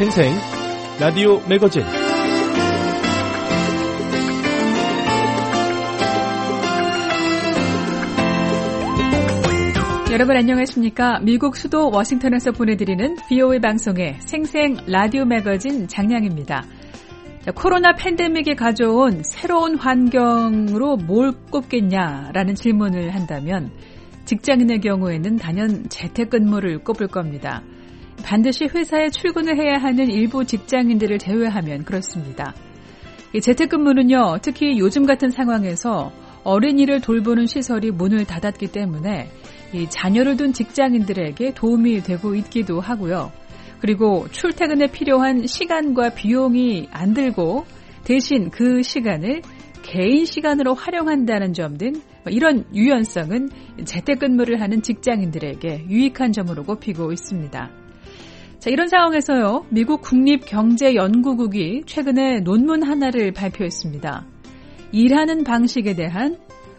생생 라디오 매거진 여러분 안녕하십니까? 미국 수도 워싱턴에서 보내드리는 VOA 방송의 생생 라디오 매거진 장량입니다. 코로나 팬데믹이 가져온 새로운 환경으로 뭘 꼽겠냐라는 질문을 한다면 직장인의 경우에는 단연 재택근무를 꼽을 겁니다. 반드시 회사에 출근을 해야 하는 일부 직장인들을 제외하면 그렇습니다. 이 재택근무는요, 특히 요즘 같은 상황에서 어린이를 돌보는 시설이 문을 닫았기 때문에 이 자녀를 둔 직장인들에게 도움이 되고 있기도 하고요. 그리고 출퇴근에 필요한 시간과 비용이 안 들고 대신 그 시간을 개인 시간으로 활용한다는 점 등 이런 유연성은 재택근무를 하는 직장인들에게 유익한 점으로 꼽히고 있습니다. 자, 이런 상황에서요, 미국 국립경제연구국이 최근에 논문 하나를 발표했습니다. 일하는 방식에 대한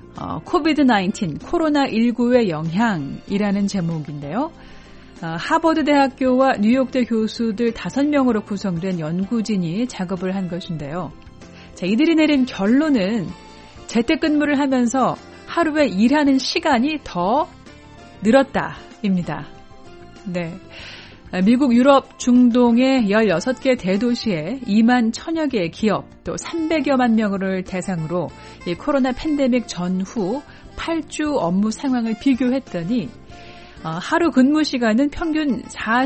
코비드-19, 코로나19의 영향이라는 제목인데요. 하버드 대학교와 뉴욕대 교수들 5명으로 구성된 연구진이 작업을 한 것인데요. 자, 이들이 내린 결론은 재택근무를 하면서 하루에 일하는 시간이 더 늘었다입니다. 네. 미국, 유럽, 중동의 16개 대도시에 2만 1000여 개의 기업, 또 300여만 명을 대상으로 이 코로나 팬데믹 전후 8주 업무 상황을 비교했더니 하루 근무 시간은 평균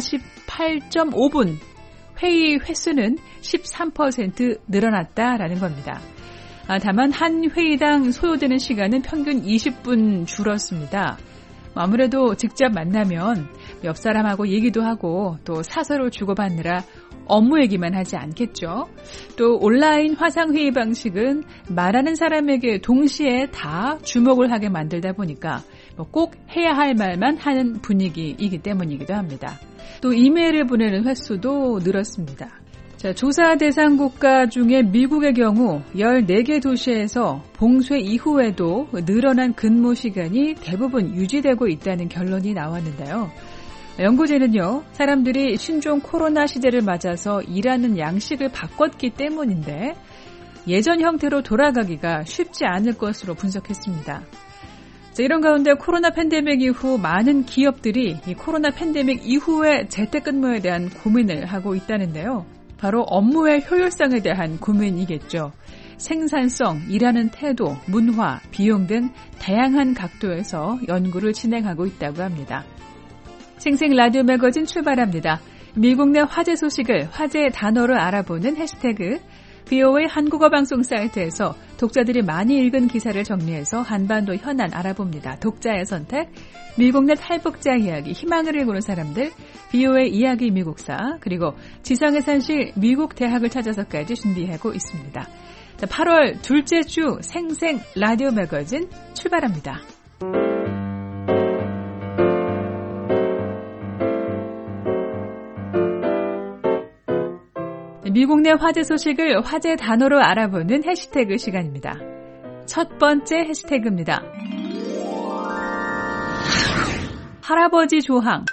48.5분, 회의 횟수는 13% 늘어났다라는 겁니다. 다만 한 회의당 소요되는 시간은 평균 20분 줄었습니다. 아무래도 직접 만나면 옆 사람하고 얘기도 하고 또 사서를 주고받느라 업무 얘기만 하지 않겠죠. 또 온라인 화상회의 방식은 말하는 사람에게 동시에 다 주목을 하게 만들다 보니까 꼭 해야 할 말만 하는 분위기이기 때문이기도 합니다. 또 이메일을 보내는 횟수도 늘었습니다. 자, 조사 대상 국가 중에 미국의 경우 14개 도시에서 봉쇄 이후에도 늘어난 근무 시간이 대부분 유지되고 있다는 결론이 나왔는데요. 연구진은요, 사람들이 신종 코로나 시대를 맞아서 일하는 양식을 바꿨기 때문인데 예전 형태로 돌아가기가 쉽지 않을 것으로 분석했습니다. 자, 이런 가운데 코로나 팬데믹 이후 많은 기업들이 이 코로나 팬데믹 이후의 재택근무에 대한 고민을 하고 있다는데요. 바로 업무의 효율성에 대한 고민이겠죠. 생산성, 일하는 태도, 문화, 비용 등 다양한 각도에서 연구를 진행하고 있다고 합니다. 생생 라디오 매거진 출발합니다. 미국 내 화제 소식을 화제 단어로 알아보는 해시태그 VOA 한국어 방송 사이트에서 독자들이 많이 읽은 기사를 정리해서 한반도 현안 알아봅니다. 독자의 선택, 미국 내 탈북자 이야기, 희망을 읽는 사람들, VOA 이야기 미국사, 그리고 지성의 산실 미국 대학을 찾아서까지 준비하고 있습니다. 자, 8월 둘째 주 생생 라디오 매거진 출발합니다. 미국 내 화제 소식을 화제 단어로 알아보는 해시태그 시간입니다. 첫 번째 해시태그입니다. 할아버지 조항.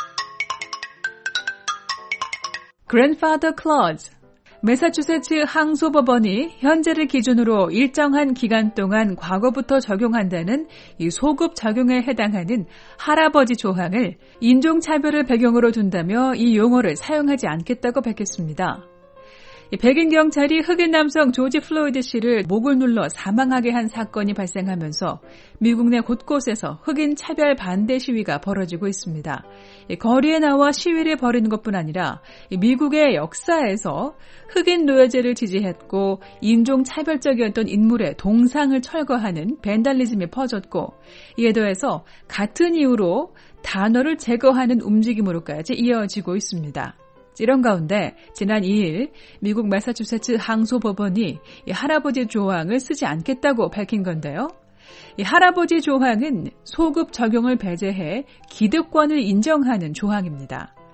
Grandfather Clause. 매사추세츠 항소법원이 현재를 기준으로 일정한 기간 동안 과거부터 적용한다는 이 소급 적용에 해당하는 할아버지 조항을 인종차별을 배경으로 둔다며 이 용어를 사용하지 않겠다고 밝혔습니다. 백인 경찰이 흑인 남성 조지 플로이드 씨를 목을 눌러 사망하게 한 사건이 발생하면서 미국 내 곳곳에서 흑인 차별 반대 시위가 벌어지고 있습니다. 거리에 나와 시위를 벌이는 것뿐 아니라 미국의 역사에서 흑인 노예제를 지지했고 인종차별적이었던 인물의 동상을 철거하는 벤달리즘이 퍼졌고, 이에 더해서 같은 이유로 단어를 제거하는 움직임으로까지 이어지고 있습니다. 이런 가운데 지난 2일 미국 매사추세츠 항소법원이 이 할아버지 조항을 쓰지 않겠다고 밝힌 건데요. 이 할아버지 조항은 소급 적용을 배제해 기득권을 인정하는 조항입니다.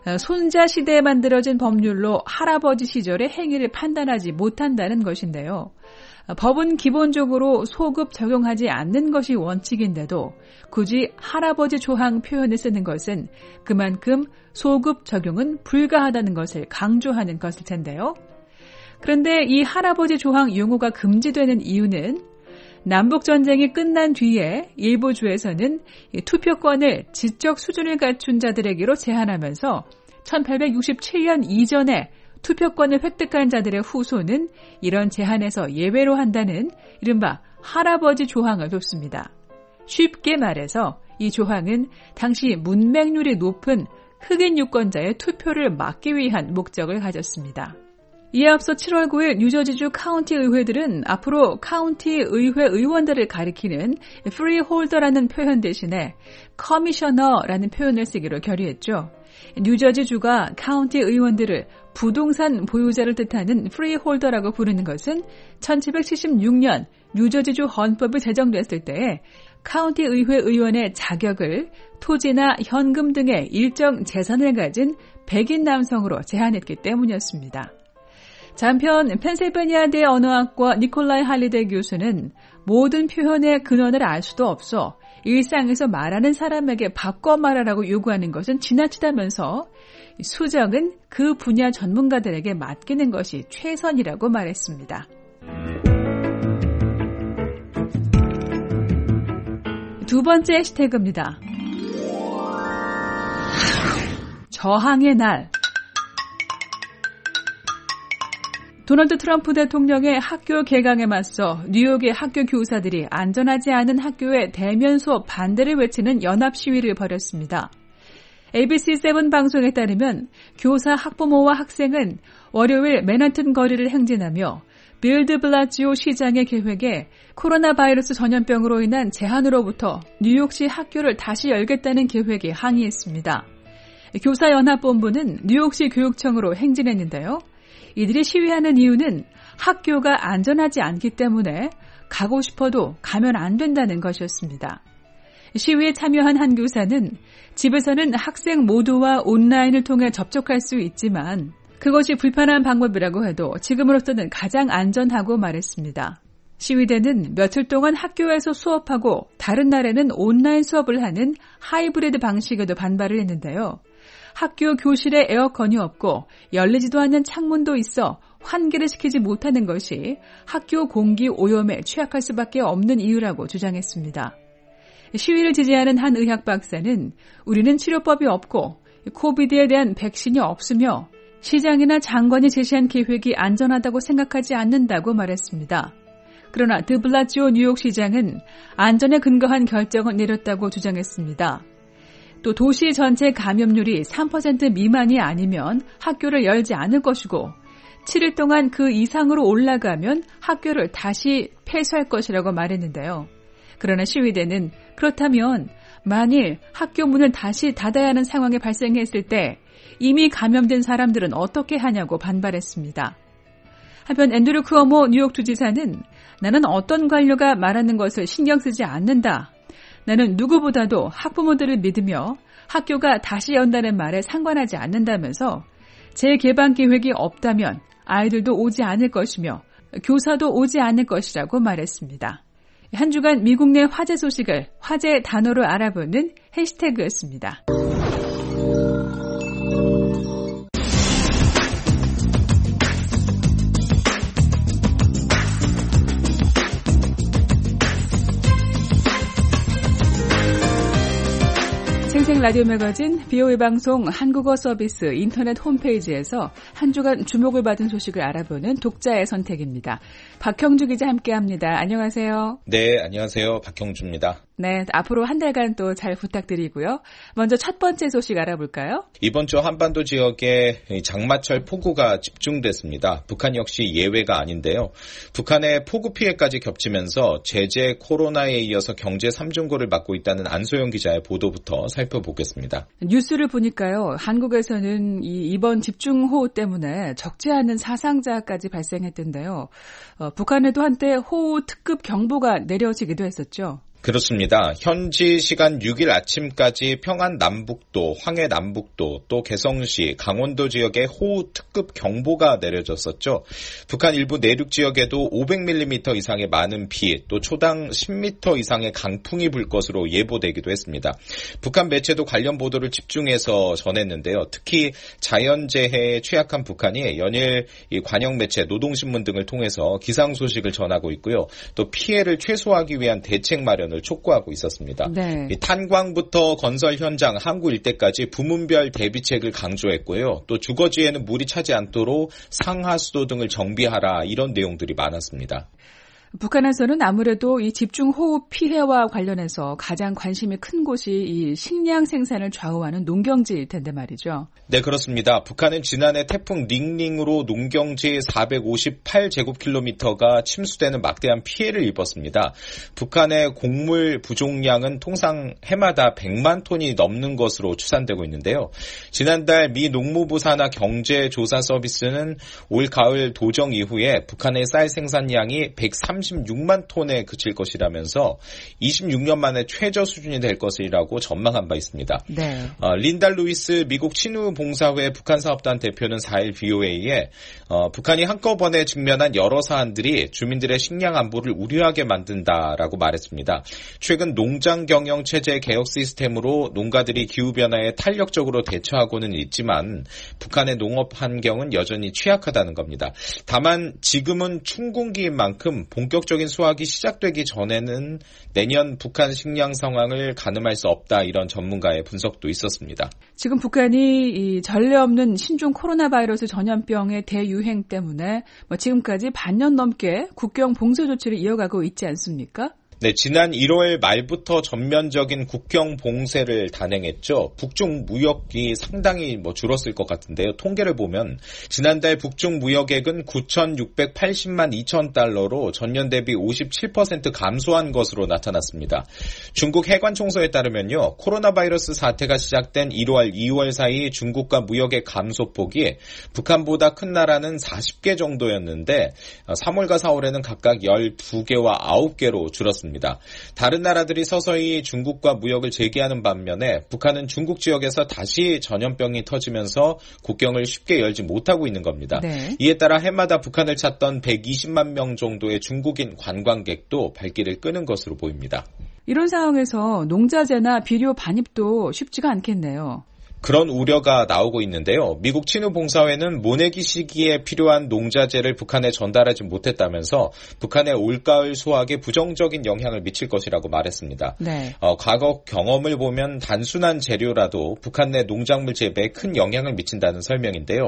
손자 시대에 만들어진 법률로 할아버지 시절의 행위를 판단하지 못한다는 것인데요. 법은 기본적으로 소급 적용하지 않는 것이 원칙인데도 굳이 할아버지 조항 표현을 쓰는 것은 그만큼 소급 적용은 불가하다는 것을 강조하는 것일 텐데요. 그런데 이 할아버지 조항 용어가 금지되는 이유는 남북전쟁이 끝난 뒤에 일부 주에서는 투표권을 지적 수준을 갖춘 자들에게로 제한하면서 1867년 이전에 투표권을 획득한 자들의 후손은 이런 제한에서 예외로 한다는 이른바 할아버지 조항을 뒀습니다. 쉽게 말해서 이 조항은 당시 문맹률이 높은 흑인 유권자의 투표를 막기 위한 목적을 가졌습니다. 이에 앞서 7월 9일 뉴저지주 카운티 의회들은 앞으로 카운티 의회 의원들을 가리키는 프리홀더라는 표현 대신에 커미셔너라는 표현을 쓰기로 결의했죠. 뉴저지주가 카운티 의원들을 부동산 보유자를 뜻하는 프리홀더라고 부르는 것은 1776년 뉴저지주 헌법이 제정됐을 때에 카운티 의회 의원의 자격을 토지나 현금 등의 일정 재산을 가진 백인 남성으로 제한했기 때문이었습니다. 한편 펜실베니아대 언어학과 니콜라이 할리데이 교수는 모든 표현의 근원을 알 수도 없어 일상에서 말하는 사람에게 바꿔 말하라고 요구하는 것은 지나치다면서 수정은 그 분야 전문가들에게 맡기는 것이 최선이라고 말했습니다. 두 번째 해시태그입니다. 저항의 날. 도널드 트럼프 대통령의 학교 개강에 맞서 뉴욕의 학교 교사들이 안전하지 않은 학교의 대면 수업 반대를 외치는 연합 시위를 벌였습니다. ABC7 방송에 따르면 교사, 학부모와 학생은 월요일 맨하튼 거리를 행진하며 빌 드 블라지오 시장의 계획에 코로나 바이러스 전염병으로 인한 제한으로부터 뉴욕시 학교를 다시 열겠다는 계획에 항의했습니다. 교사연합본부는 뉴욕시 교육청으로 행진했는데요. 이들이 시위하는 이유는 학교가 안전하지 않기 때문에 가고 싶어도 가면 안 된다는 것이었습니다. 시위에 참여한 한 교사는 집에서는 학생 모두와 온라인을 통해 접촉할 수 있지만 그것이 불편한 방법이라고 해도 지금으로서는 가장 안전하고 말했습니다. 시위대는 며칠 동안 학교에서 수업하고 다른 날에는 온라인 수업을 하는 하이브리드 방식에도 반발을 했는데요. 학교 교실에 에어컨이 없고 열리지도 않는 창문도 있어 환기를 시키지 못하는 것이 학교 공기 오염에 취약할 수밖에 없는 이유라고 주장했습니다. 시위를 지지하는 한 의학 박사는 우리는 치료법이 없고 코비드에 대한 백신이 없으며 시장이나 장관이 제시한 계획이 안전하다고 생각하지 않는다고 말했습니다. 그러나 드 블라지오 뉴욕시장은 안전에 근거한 결정을 내렸다고 주장했습니다. 또 도시 전체 감염률이 3% 미만이 아니면 학교를 열지 않을 것이고 7일 동안 그 이상으로 올라가면 학교를 다시 폐쇄할 것이라고 말했는데요. 그러나 시위대는 그렇다면 만일 학교 문을 다시 닫아야 하는 상황이 발생했을 때 이미 감염된 사람들은 어떻게 하냐고 반발했습니다. 한편 앤드류 쿠오모 뉴욕 주지사는 나는 어떤 관료가 말하는 것을 신경 쓰지 않는다. 나는 누구보다도 학부모들을 믿으며 학교가 다시 연다는 말에 상관하지 않는다면서 재개방 계획이 없다면 아이들도 오지 않을 것이며 교사도 오지 않을 것이라고 말했습니다. 한 주간 미국 내 화제 소식을 화제 단어로 알아보는 해시태그였습니다. 생생 라디오 매거진 VOA 방송 한국어 서비스 인터넷 홈페이지에서 한 주간 주목을 받은 소식을 알아보는 독자의 선택입니다. 박형주 기자 함께합니다. 안녕하세요. 네, 안녕하세요. 박형주입니다. 네, 앞으로 한 달간 또 잘 부탁드리고요. 먼저 첫 번째 소식 알아볼까요? 이번 주 한반도 지역에 장마철 폭우가 집중됐습니다. 북한 역시 예외가 아닌데요. 북한의 폭우 피해까지 겹치면서 제재 코로나에 이어서 경제 3중고를 맡고 있다는 안소영 기자의 보도부터 살펴보겠습니다. 뉴스를 보니까요. 한국에서는 이번 집중호우 때문에 적지 않은 사상자까지 발생했던데요. 북한에도 한때 호우 특급 경보가 내려지기도 했었죠. 그렇습니다. 현지 시간 6일 아침까지 평안 남북도, 황해 남북도, 또 개성시, 강원도 지역에 호우 특급 경보가 내려졌었죠. 북한 일부 내륙 지역에도 500mm 이상의 많은 비, 또 초당 10m 이상의 강풍이 불 것으로 예보되기도 했습니다. 북한 매체도 관련 보도를 집중해서 전했는데요. 특히 자연재해에 취약한 북한이 연일 이 관영 매체, 노동신문 등을 통해서 기상 소식을 전하고 있고요. 또 피해를 최소화하기 위한 대책 마련을 촉구하고 있었습니다. 네. 탄광부터 건설 현장, 항구 일대까지 부문별 대비책을 강조했고요. 또 주거지에는 물이 차지 않도록 상하수도 등을 정비하라 이런 내용들이 많았습니다. 북한에서는 아무래도 이 집중호우 피해와 관련해서 가장 관심이 큰 곳이 이 식량 생산을 좌우하는 농경지일 텐데 말이죠. 네, 그렇습니다. 북한은 지난해 태풍 닝닝으로 농경지 458제곱킬로미터가 침수되는 막대한 피해를 입었습니다. 북한의 곡물 부종량은 통상 해마다 100만 톤이 넘는 것으로 추산되고 있는데요. 지난달 미 농무부 산하 경제조사 서비스는 올 가을 도정 이후에 북한의 쌀 생산량이 136만 톤에 그칠 것이라면서 26년 만에 최저 수준이 될 것이라고 전망한 바 있습니다. 네. 린다 루이스 미국 친우 봉사회 북한 사업단 대표는 4일 VOA에 북한이 한꺼번에 직면한 여러 사안들이 주민들의 식량 안보를 우려하게 만든다라고 말했습니다. 최근 농장 경영 체제 개혁 시스템으로 농가들이 기후변화에 탄력적으로 대처하고는 있지만 북한의 농업 환경은 여전히 취약하다는 겁니다. 다만 지금은 춘궁기인 만큼 본격적인 수확이 시작되기 전에는 내년 북한 식량 상황을 가늠할 수 없다 이런 전문가의 분석도 있었습니다. 지금 북한이 이 전례 없는 신종 코로나 바이러스 전염병의 대유행 때문에 지금까지 반년 넘게 국경 봉쇄 조치를 이어가고 있지 않습니까? 네, 지난 1월 말부터 전면적인 국경 봉쇄를 단행했죠. 북중 무역이 상당히 줄었을 것 같은데요. 통계를 보면 지난달 북중 무역액은 9,680만 2천 달러로 전년 대비 57% 감소한 것으로 나타났습니다. 중국 해관총서에 따르면요. 코로나 바이러스 사태가 시작된 1월, 2월 사이 중국과 무역의 감소폭이 북한보다 큰 나라는 40개 정도였는데 3월과 4월에는 각각 12개와 9개로 줄었습니다. 다른 나라들이 서서히 중국과 무역을 재개하는 반면에 북한은 중국 지역에서 다시 전염병이 터지면서 국경을 쉽게 열지 못하고 있는 겁니다. 네. 이에 따라 해마다 북한을 찾던 120만 명 정도의 중국인 관광객도 발길을 끄는 것으로 보입니다. 이런 상황에서 농자재나 비료 반입도 쉽지가 않겠네요. 그런 우려가 나오고 있는데요. 미국 친우 봉사회는 모내기 시기에 필요한 농자재를 북한에 전달하지 못했다면서 북한의 올가을 수확에 부정적인 영향을 미칠 것이라고 말했습니다. 네. 과거 경험을 보면 단순한 재료라도 북한 내 농작물 재배에 큰 영향을 미친다는 설명인데요.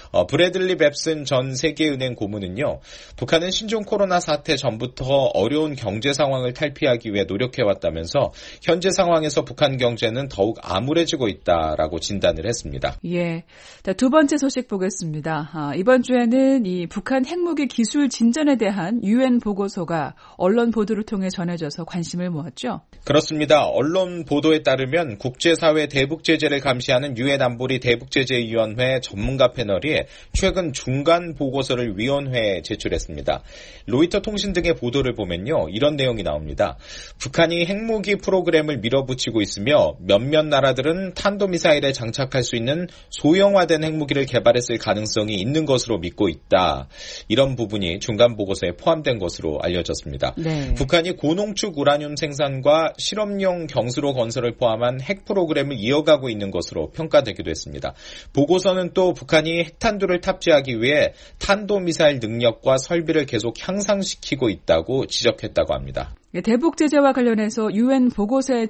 브래들리 뱁슨 전 세계은행 고문은요. 북한은 신종 코로나 사태 전부터 어려운 경제 상황을 탈피하기 위해 노력해왔다면서 현재 상황에서 북한 경제는 더욱 암울해지고 있다라고 진단을 했습니다. 예. 자, 두 번째 소식 보겠습니다. 이번 주에는 이 북한 핵무기 기술 진전에 대한 UN 보고서가 언론 보도를 통해 전해져서 관심을 모았죠. 그렇습니다. 언론 보도에 따르면 국제사회 대북제재를 감시하는 UN 안보리 대북제재위원회 전문가 패널이 최근 중간 보고서를 위원회에 제출했습니다. 로이터 통신 등의 보도를 보면요. 이런 내용이 나옵니다. 북한이 핵무기 프로그램을 밀어붙이고 있으며 몇몇 나라들은 탄도미사일에 장착할 수 있는 소형화된 핵무기를 개발했을 가능성이 있는 것으로 믿고 있다. 이런 부분이 중간 보고서에 포함된 것으로 알려졌습니다. 네. 북한이 고농축 우라늄 생산과 실험용 경수로 건설을 포함한 핵 프로그램을 이어가고 있는 것으로 평가되기도 했습니다. 보고서는 또 북한이 핵탄두를 탑재하기 위해 탄도미사일 능력과 설비를 계속 향상시키고 있다고 지적했다고 합니다. 대북 제재와 관련해서 UN 보고서에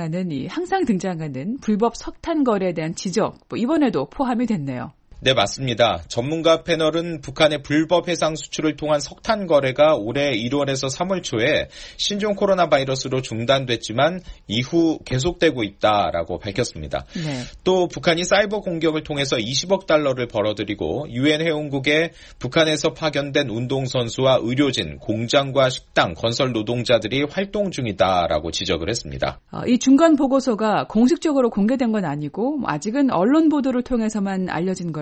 항상 등장하는 불법 석탄 거래에 대한 지적, 이번에도 포함이 됐네요. 네, 맞습니다. 전문가 패널은 북한의 불법 해상 수출을 통한 석탄 거래가 올해 1월에서 3월 초에 신종 코로나 바이러스로 중단됐지만 이후 계속되고 있다라고 밝혔습니다. 네. 또 북한이 사이버 공격을 통해서 20억 달러를 벌어들이고 UN 회원국에 북한에서 파견된 운동선수와 의료진, 공장과 식당, 건설 노동자들이 활동 중이다라고 지적을 했습니다. 이 중간 보고서가 공식적으로 공개된 건 아니고 아직은 언론 보도를 통해서만 알려진 거라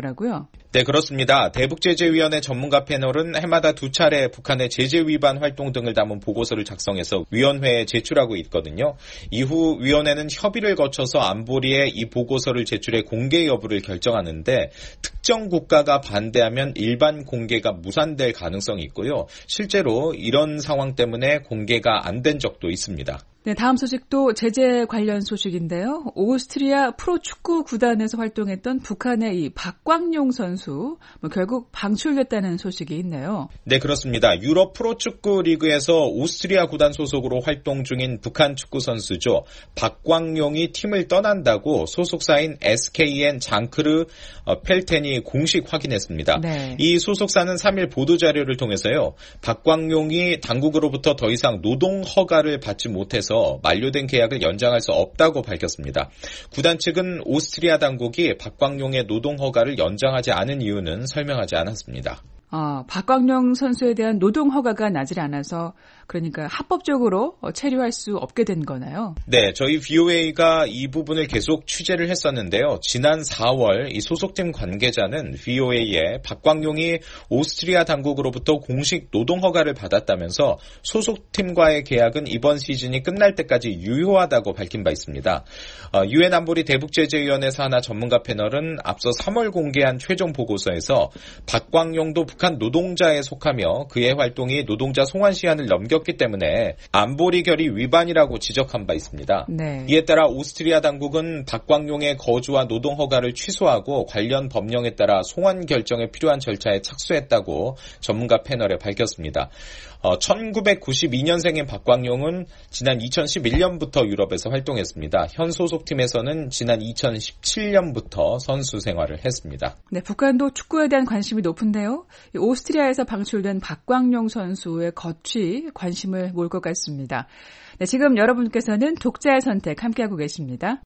거라고요? 네, 그렇습니다. 대북제재위원회 전문가 패널은 해마다 2차례 북한의 제재 위반 활동 등을 담은 보고서를 작성해서 위원회에 제출하고 있거든요. 이후 위원회는 협의를 거쳐서 안보리에 이 보고서를 제출해 공개 여부를 결정하는데 특정 국가가 반대하면 일반 공개가 무산될 가능성이 있고요. 실제로 이런 상황 때문에 공개가 안 된 적도 있습니다. 네, 다음 소식도 제재 관련 소식인데요. 오스트리아 프로축구 구단에서 활동했던 북한의 이 박광용 선수 결국 방출됐다는 소식이 있네요. 네, 그렇습니다. 유럽 프로축구 리그에서 오스트리아 구단 소속으로 활동 중인 북한 축구 선수죠. 박광용이 팀을 떠난다고 소속사인 SKN 장크르 펠텐이 공식 확인했습니다. 네. 이 소속사는 3일 보도자료를 통해서요. 박광용이 당국으로부터 더 이상 노동 허가를 받지 못해서 만료된 계약을 연장할 수 없다고 밝혔습니다. 구단 측은 오스트리아 당국이 박광용의 노동 허가를 연장하지 않은 이유는 설명하지 않았습니다. 박광용 선수에 대한 노동 허가가 나질 않아서 그러니까 합법적으로 체류할 수 없게 된 거나요? 네, 저희 VOA가 이 부분을 계속 취재를 했었는데요. 지난 4월 이 소속팀 관계자는 VOA에 박광용이 오스트리아 당국으로부터 공식 노동 허가를 받았다면서 소속팀과의 계약은 이번 시즌이 끝날 때까지 유효하다고 밝힌 바 있습니다. 유엔 안보리 대북제재위원회 산하 전문가 패널은 앞서 3월 공개한 최종 보고서에서 박광용도 북한 노동자에 속하며 그의 활동이 노동자 송환 시한을 넘겼기 때문에 안보리 결의 위반이라고 지적한 바 있습니다. 네. 이에 따라 오스트리아 당국은 박광용의 거주와 노동 허가를 취소하고 관련 법령에 따라 송환 결정에 필요한 절차에 착수했다고 전문가 패널에 밝혔습니다. 1992년생인 박광용은 지난 2011년부터 유럽에서 활동했습니다. 현 소속팀에서는 지난 2017년부터 선수 생활을 했습니다. 네, 북한도 축구에 대한 관심이 높은데요. 오스트리아에서 방출된 박광용 선수의 거취 관심을 모을 것 같습니다. 네, 지금 여러분께서는 독자의 선택 함께하고 계십니다.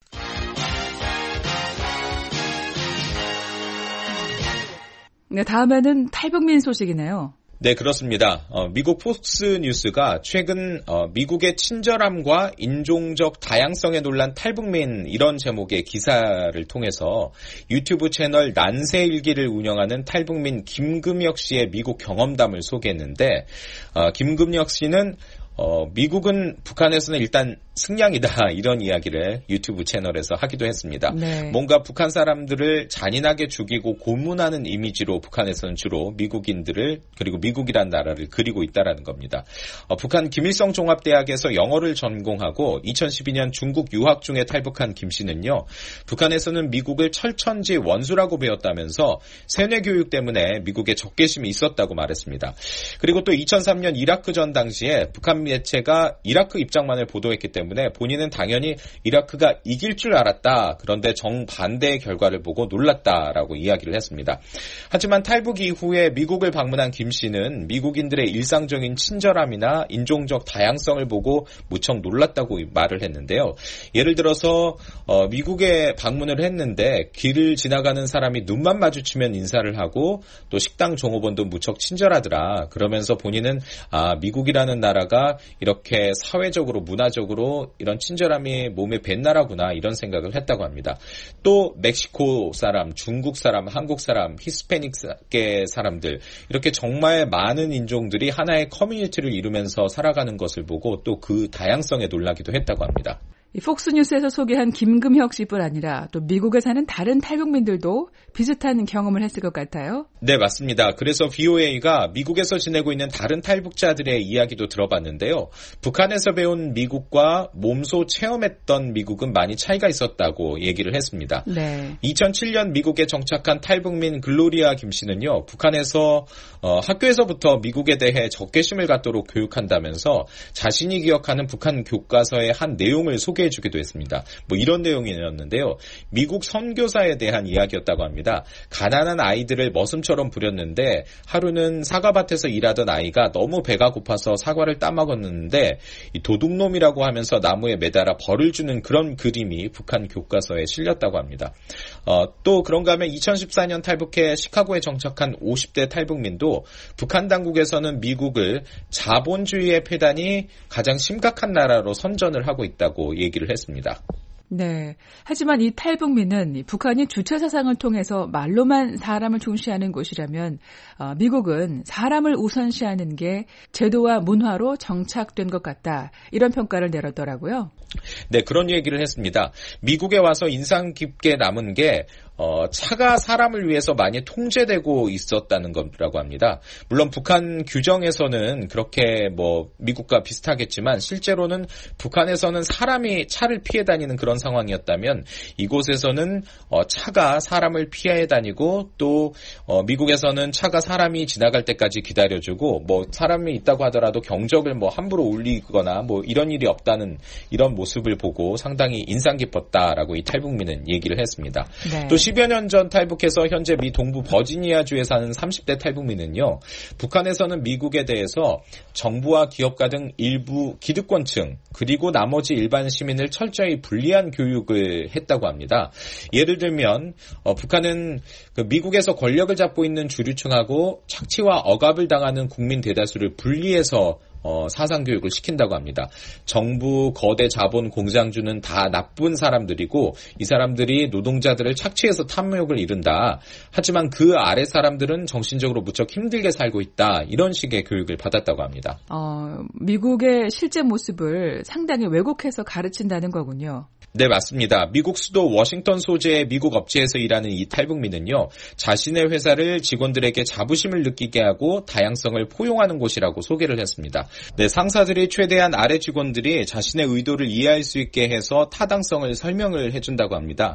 네, 다음에는 탈북민 소식이네요. 네, 그렇습니다. 미국 폭스뉴스가 최근 미국의 친절함과 인종적 다양성에 놀란 탈북민 이런 제목의 기사를 통해서 유튜브 채널 난세일기를 운영하는 탈북민 김금혁 씨의 미국 경험담을 소개했는데 김금혁 씨는 미국은 북한에서는 일단 승량이다 이런 이야기를 유튜브 채널에서 하기도 했습니다. 네. 뭔가 북한 사람들을 잔인하게 죽이고 고문하는 이미지로 북한에서는 주로 미국인들을 그리고 미국이란 나라를 그리고 있다라는 겁니다. 북한 김일성 종합대학에서 영어를 전공하고 2012년 중국 유학 중에 탈북한 김 씨는요. 북한에서는 미국을 철천지 원수라고 배웠다면서 세뇌 교육 때문에 미국에 적개심이 있었다고 말했습니다. 그리고 또 2003년 이라크전 당시에 북한 매체가 이라크 입장만을 보도했기 때문에 본인은 당연히 이라크가 이길 줄 알았다. 그런데 정반대의 결과를 보고 놀랐다라고 이야기를 했습니다. 하지만 탈북 이후에 미국을 방문한 김 씨는 미국인들의 일상적인 친절함이나 인종적 다양성을 보고 무척 놀랐다고 말을 했는데요. 예를 들어서 미국에 방문을 했는데 길을 지나가는 사람이 눈만 마주치면 인사를 하고 또 식당 종업원도 무척 친절하더라. 그러면서 본인은 미국이라는 나라가 이렇게 사회적으로 문화적으로 이런 친절함이 몸에 밴 나라구나 이런 생각을 했다고 합니다. 또 멕시코 사람, 중국 사람, 한국 사람, 히스패닉계 사람들 이렇게 정말 많은 인종들이 하나의 커뮤니티를 이루면서 살아가는 것을 보고 또 그 다양성에 놀라기도 했다고 합니다. 이 폭스뉴스에서 소개한 김금혁 씨뿐 아니라 또 미국에 사는 다른 탈북민들도 비슷한 경험을 했을 것 같아요. 네, 맞습니다. 그래서 VOA가 미국에서 지내고 있는 다른 탈북자들의 이야기도 들어봤는데요. 북한에서 배운 미국과 몸소 체험했던 미국은 많이 차이가 있었다고 얘기를 했습니다. 네. 2007년 미국에 정착한 탈북민 글로리아 김 씨는요. 북한에서 학교에서부터 미국에 대해 적개심을 갖도록 교육한다면서 자신이 기억하는 북한 교과서의 한 내용을 소개해주기도 했습니다. 이런 내용이었는데요. 미국 선교사에 대한 이야기였다고 합니다. 가난한 아이들을 머슴처럼 부렸는데 하루는 사과밭에서 일하던 아이가 너무 배가 고파서 사과를 따먹었는데 이 도둑놈이라고 하면서 나무에 매달아 벌을 주는 그런 그림이 북한 교과서에 실렸다고 합니다. 또 그런가 하면 2014년 탈북해 시카고에 정착한 50대 탈북민도 북한 당국에서는 미국을 자본주의의 폐단이 가장 심각한 나라로 선전을 하고 있다고 얘기를 했습니다. 네. 하지만 이 탈북민은 북한이 주체 사상을 통해서 말로만 사람을 중시하는 곳이라면 미국은 사람을 우선시하는 게 제도와 문화로 정착된 것 같다. 이런 평가를 내렸더라고요. 네, 그런 얘기를 했습니다. 미국에 와서 인상 깊게 남은 게 차가 사람을 위해서 많이 통제되고 있었다는 거라고 합니다. 물론 북한 규정에서는 그렇게 미국과 비슷하겠지만 실제로는 북한에서는 사람이 차를 피해 다니는 그런 상황이었다면 이곳에서는 차가 사람을 피해 다니고 또 미국에서는 차가 사람이 지나갈 때까지 기다려주고 사람이 있다고 하더라도 경적을 함부로 울리거나 이런 일이 없다는 이런 모습을 보고 상당히 인상 깊었다라고 이 탈북민은 얘기를 했습니다. 네. 또 10여 년 전 탈북해서 현재 미 동부 버지니아주에 사는 30대 탈북민은요. 북한에서는 미국에 대해서 정부와 기업가 등 일부 기득권층 그리고 나머지 일반 시민을 철저히 분리한 교육을 했다고 합니다. 예를 들면 북한은 미국에서 권력을 잡고 있는 주류층하고 착취와 억압을 당하는 국민 대다수를 분리해서 사상교육을 시킨다고 합니다. 정부, 거대 자본, 공장주는 다 나쁜 사람들이고 이 사람들이 노동자들을 착취해서 탐욕을 이룬다. 하지만 그 아래 사람들은 정신적으로 무척 힘들게 살고 있다. 이런 식의 교육을 받았다고 합니다. 미국의 실제 모습을 상당히 왜곡해서 가르친다는 거군요. 네, 맞습니다. 미국 수도 워싱턴 소재의 미국 업체에서 일하는 이 탈북민은요, 자신의 회사를 직원들에게 자부심을 느끼게 하고 다양성을 포용하는 곳이라고 소개를 했습니다. 네, 상사들이 최대한 아래 직원들이 자신의 의도를 이해할 수 있게 해서 타당성을 설명을 해준다고 합니다.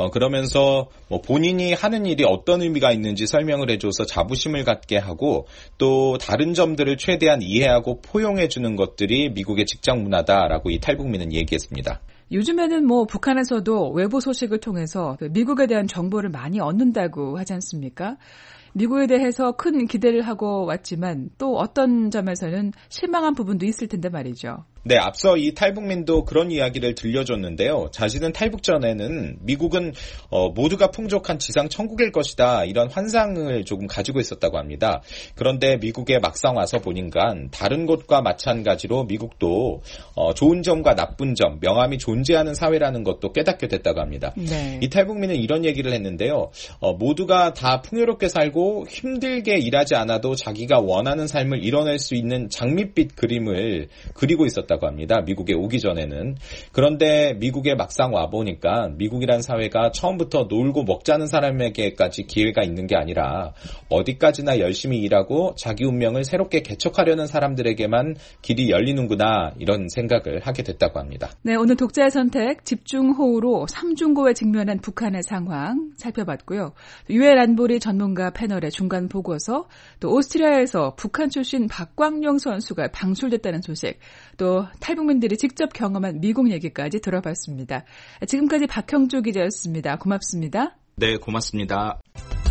그러면서 본인이 하는 일이 어떤 의미가 있는지 설명을 해줘서 자부심을 갖게 하고 또 다른 점들을 최대한 이해하고 포용해주는 것들이 미국의 직장 문화다라고 이 탈북민은 얘기했습니다. 요즘에는 북한에서도 외부 소식을 통해서 미국에 대한 정보를 많이 얻는다고 하지 않습니까? 미국에 대해서 큰 기대를 하고 왔지만 또 어떤 점에서는 실망한 부분도 있을 텐데 말이죠. 네, 앞서 이 탈북민도 그런 이야기를 들려줬는데요. 자신은 탈북 전에는 미국은 모두가 풍족한 지상 천국일 것이다. 이런 환상을 조금 가지고 있었다고 합니다. 그런데 미국에 막상 와서 보니까 다른 곳과 마찬가지로 미국도 좋은 점과 나쁜 점, 명암이 존재하는 사회라는 것도 깨닫게 됐다고 합니다. 네. 이 탈북민은 이런 얘기를 했는데요. 모두가 다 풍요롭게 살고 힘들게 일하지 않아도 자기가 원하는 삶을 이뤄낼 수 있는 장밋빛 그림을 그리고 있었다고 합니다. 미국에 오기 전에는. 그런데 미국에 막상 와보니까 미국이란 사회가 처음부터 놀고 먹자는 사람에게까지 기회가 있는 게 아니라 어디까지나 열심히 일하고 자기 운명을 새롭게 개척하려는 사람들에게만 길이 열리는구나 이런 생각을 하게 됐다고 합니다. 네, 오늘 독자의 선택 집중호우로 3중고에 직면한 북한의 상황 살펴봤고요. 유엔 안보리 전문가 패널의 중간 보고서, 또 오스트리아에서 북한 출신 박광용 선수가 방출됐다는 소식, 또 탈북민들이 직접 경험한 미국 얘기까지 들어봤습니다. 지금까지 박형주 기자였습니다. 고맙습니다. 네, 고맙습니다.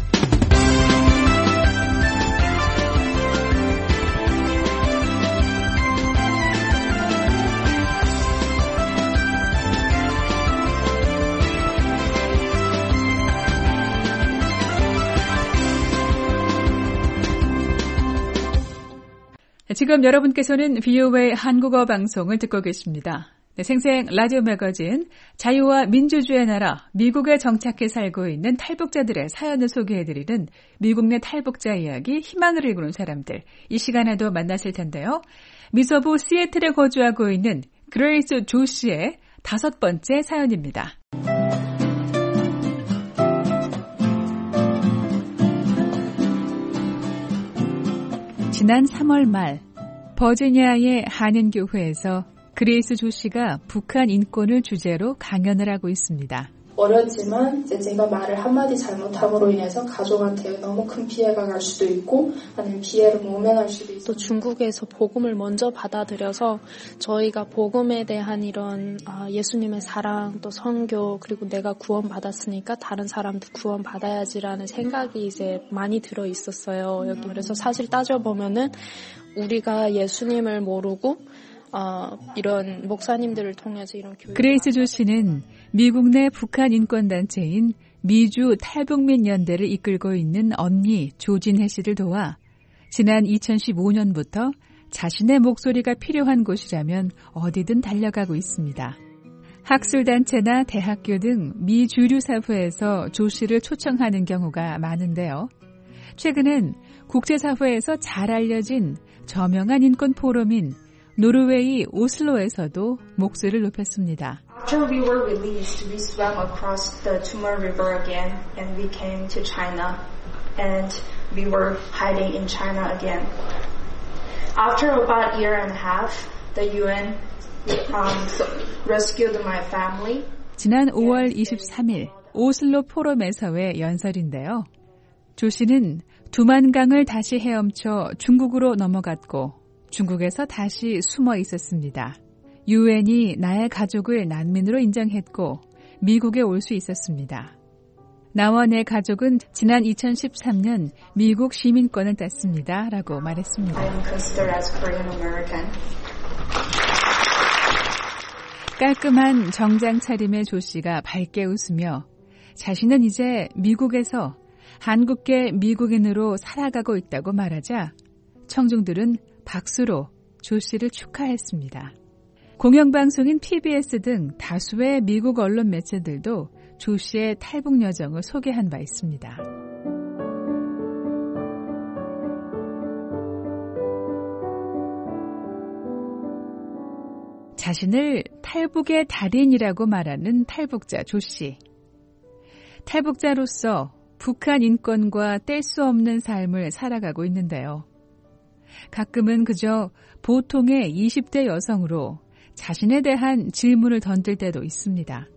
지금 여러분께서는 VOA 한국어 방송을 듣고 계십니다. 네, 생생 라디오 매거진 자유와 민주주의 나라 미국에 정착해 살고 있는 탈북자들의 사연을 소개해드리는 미국 내 탈북자 이야기 희망을 이루는 사람들, 이 시간에도 만나실 텐데요. 미서부 시애틀에 거주하고 있는 그레이스 조 씨의 5번째 사연입니다. 지난 3월 말 버지니아의 한인교회에서 그레이스 조 씨가 북한 인권을 주제로 강연을 하고 있습니다. 어렸지만 제가 말을 한마디 잘못함으로 인해서 가족한테 너무 큰 피해가 갈 수도 있고 아니면 피해를 모면할 수도 있고, 또 중국에서 복음을 먼저 받아들여서 저희가 복음에 대한 이런 예수님의 사랑, 또 선교, 그리고 내가 구원받았으니까 다른 사람도 구원받아야지라는 생각이 이제 많이 들어 있었어요. 여기 그래서 사실 따져보면은 우리가 예수님을 모르고 이런 목사님들을 통해서 이런 교육. 그레이스 조 씨는 미국 내 북한 인권단체인 미주 탈북민 연대를 이끌고 있는 언니 조진혜 씨를 도와 지난 2015년부터 자신의 목소리가 필요한 곳이라면 어디든 달려가고 있습니다. 학술단체나 대학교 등 미주류 사회에서 조 씨를 초청하는 경우가 많은데요. 최근엔 국제사회에서 잘 알려진 저명한 인권 포럼인 노르웨이 오슬로에서도 목소리를 높였습니다. After we were released, we swam across the Tumor River again, and we came to China, and we were hiding in China again. After about a year and a half, the UN rescued my family. 지난 5월 23일 오슬로 포럼에서의 연설인데요. 조 씨는 두만강을 다시 헤엄쳐 중국으로 넘어갔고 중국에서 다시 숨어 있었습니다. 유엔이 나의 가족을 난민으로 인정했고 미국에 올 수 있었습니다. 나와 내 가족은 지난 2013년 미국 시민권을 땄습니다. 라고 말했습니다. I am considered as Korean American. 깔끔한 정장 차림의 조 씨가 밝게 웃으며 자신은 이제 미국에서 한국계 미국인으로 살아가고 있다고 말하자 청중들은 박수로 조 씨를 축하했습니다. 공영방송인 PBS 등 다수의 미국 언론 매체들도 조 씨의 탈북 여정을 소개한 바 있습니다. 자신을 탈북의 달인이라고 말하는 탈북자 조 씨. 탈북자로서 북한 인권과 뗄 수 없는 삶을 살아가고 있는데요. 가끔은 그저 보통의 20대 여성으로 자신에 대한 질문을 던질 때도 있습니다.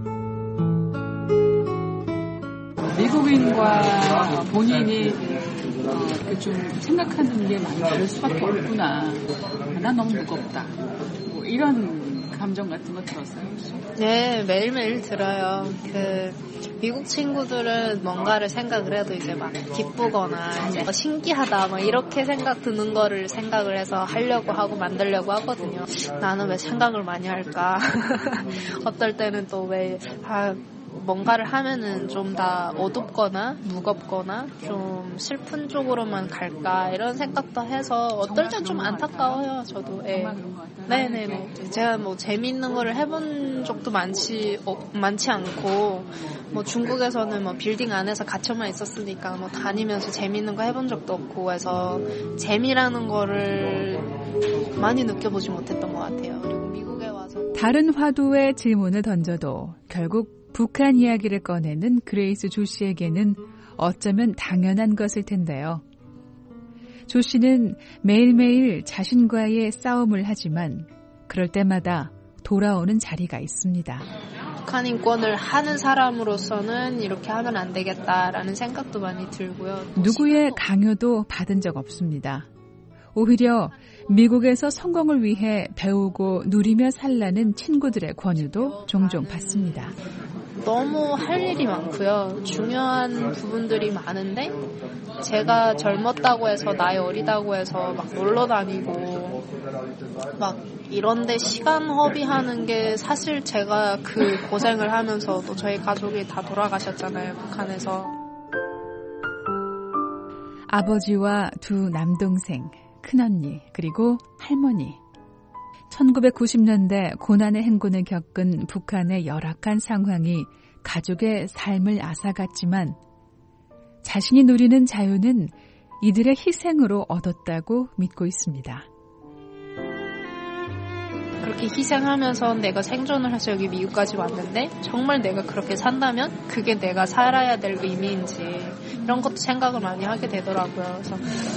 미국인과 본인이 좀 생각하는 게 많이 다를 수밖에 없구나. 난 너무 무겁다. 뭐 이런 감정 같은 거 들었어요, 혹시? 네, 매일매일 들어요. 미국 친구들은 뭔가를 생각을 해도 이제 막 기쁘거나 이제 신기하다 막 이렇게 생각 드는 거를 생각을 해서 하려고 하고 만들려고 하거든요. 나는 왜 생각을 많이 할까? 어떨 때는 또 왜 뭔가를 하면은 좀 다 어둡거나 무겁거나 좀 슬픈 쪽으로만 갈까 이런 생각도 해서 어떨 땐 좀 안타까워요. 저도. 예. 네네네. 제가 뭐 재미있는 거를 해본 적도 많지 않고 뭐 중국에서는 뭐 빌딩 안에서 갇혀만 있었으니까 뭐 다니면서 재미있는 거 해본 적도 없고 해서 재미라는 거를 많이 느껴보지 못했던 것 같아요. 그리고 미국에 와서 다른 화두의 질문을 던져도 결국 북한 이야기를 꺼내는 그레이스 조 씨에게는 어쩌면 당연한 것일 텐데요. 조 씨는 매일매일 자신과의 싸움을 하지만 그럴 때마다 돌아오는 자리가 있습니다. 북한 인권을 하는 사람으로서는 이렇게 하면 안 되겠다라는 생각도 많이 들고요. 누구의 강요도 받은 적 없습니다. 오히려 미국에서 성공을 위해 배우고 누리며 살라는 친구들의 권유도 종종 받습니다. 너무 할 일이 많고요. 중요한 부분들이 많은데 제가 젊었다고 해서 나이 어리다고 해서 막 놀러 다니고 막 이런데 시간 허비하는 게 사실 제가 그 고생을 하면서 또 저희 가족이 다 돌아가셨잖아요. 북한에서. 아버지와 두 남동생, 큰언니, 그리고 할머니. 1990년대 고난의 행군을 겪은 북한의 열악한 상황이 가족의 삶을 앗아갔지만 자신이 누리는 자유는 이들의 희생으로 얻었다고 믿고 있습니다. 그렇게 희생하면서 내가 생존을 해서 여기 미국까지 왔는데 정말 내가 그렇게 산다면 그게 내가 살아야 될 의미인지 이런 것도 생각을 많이 하게 되더라고요. 그래서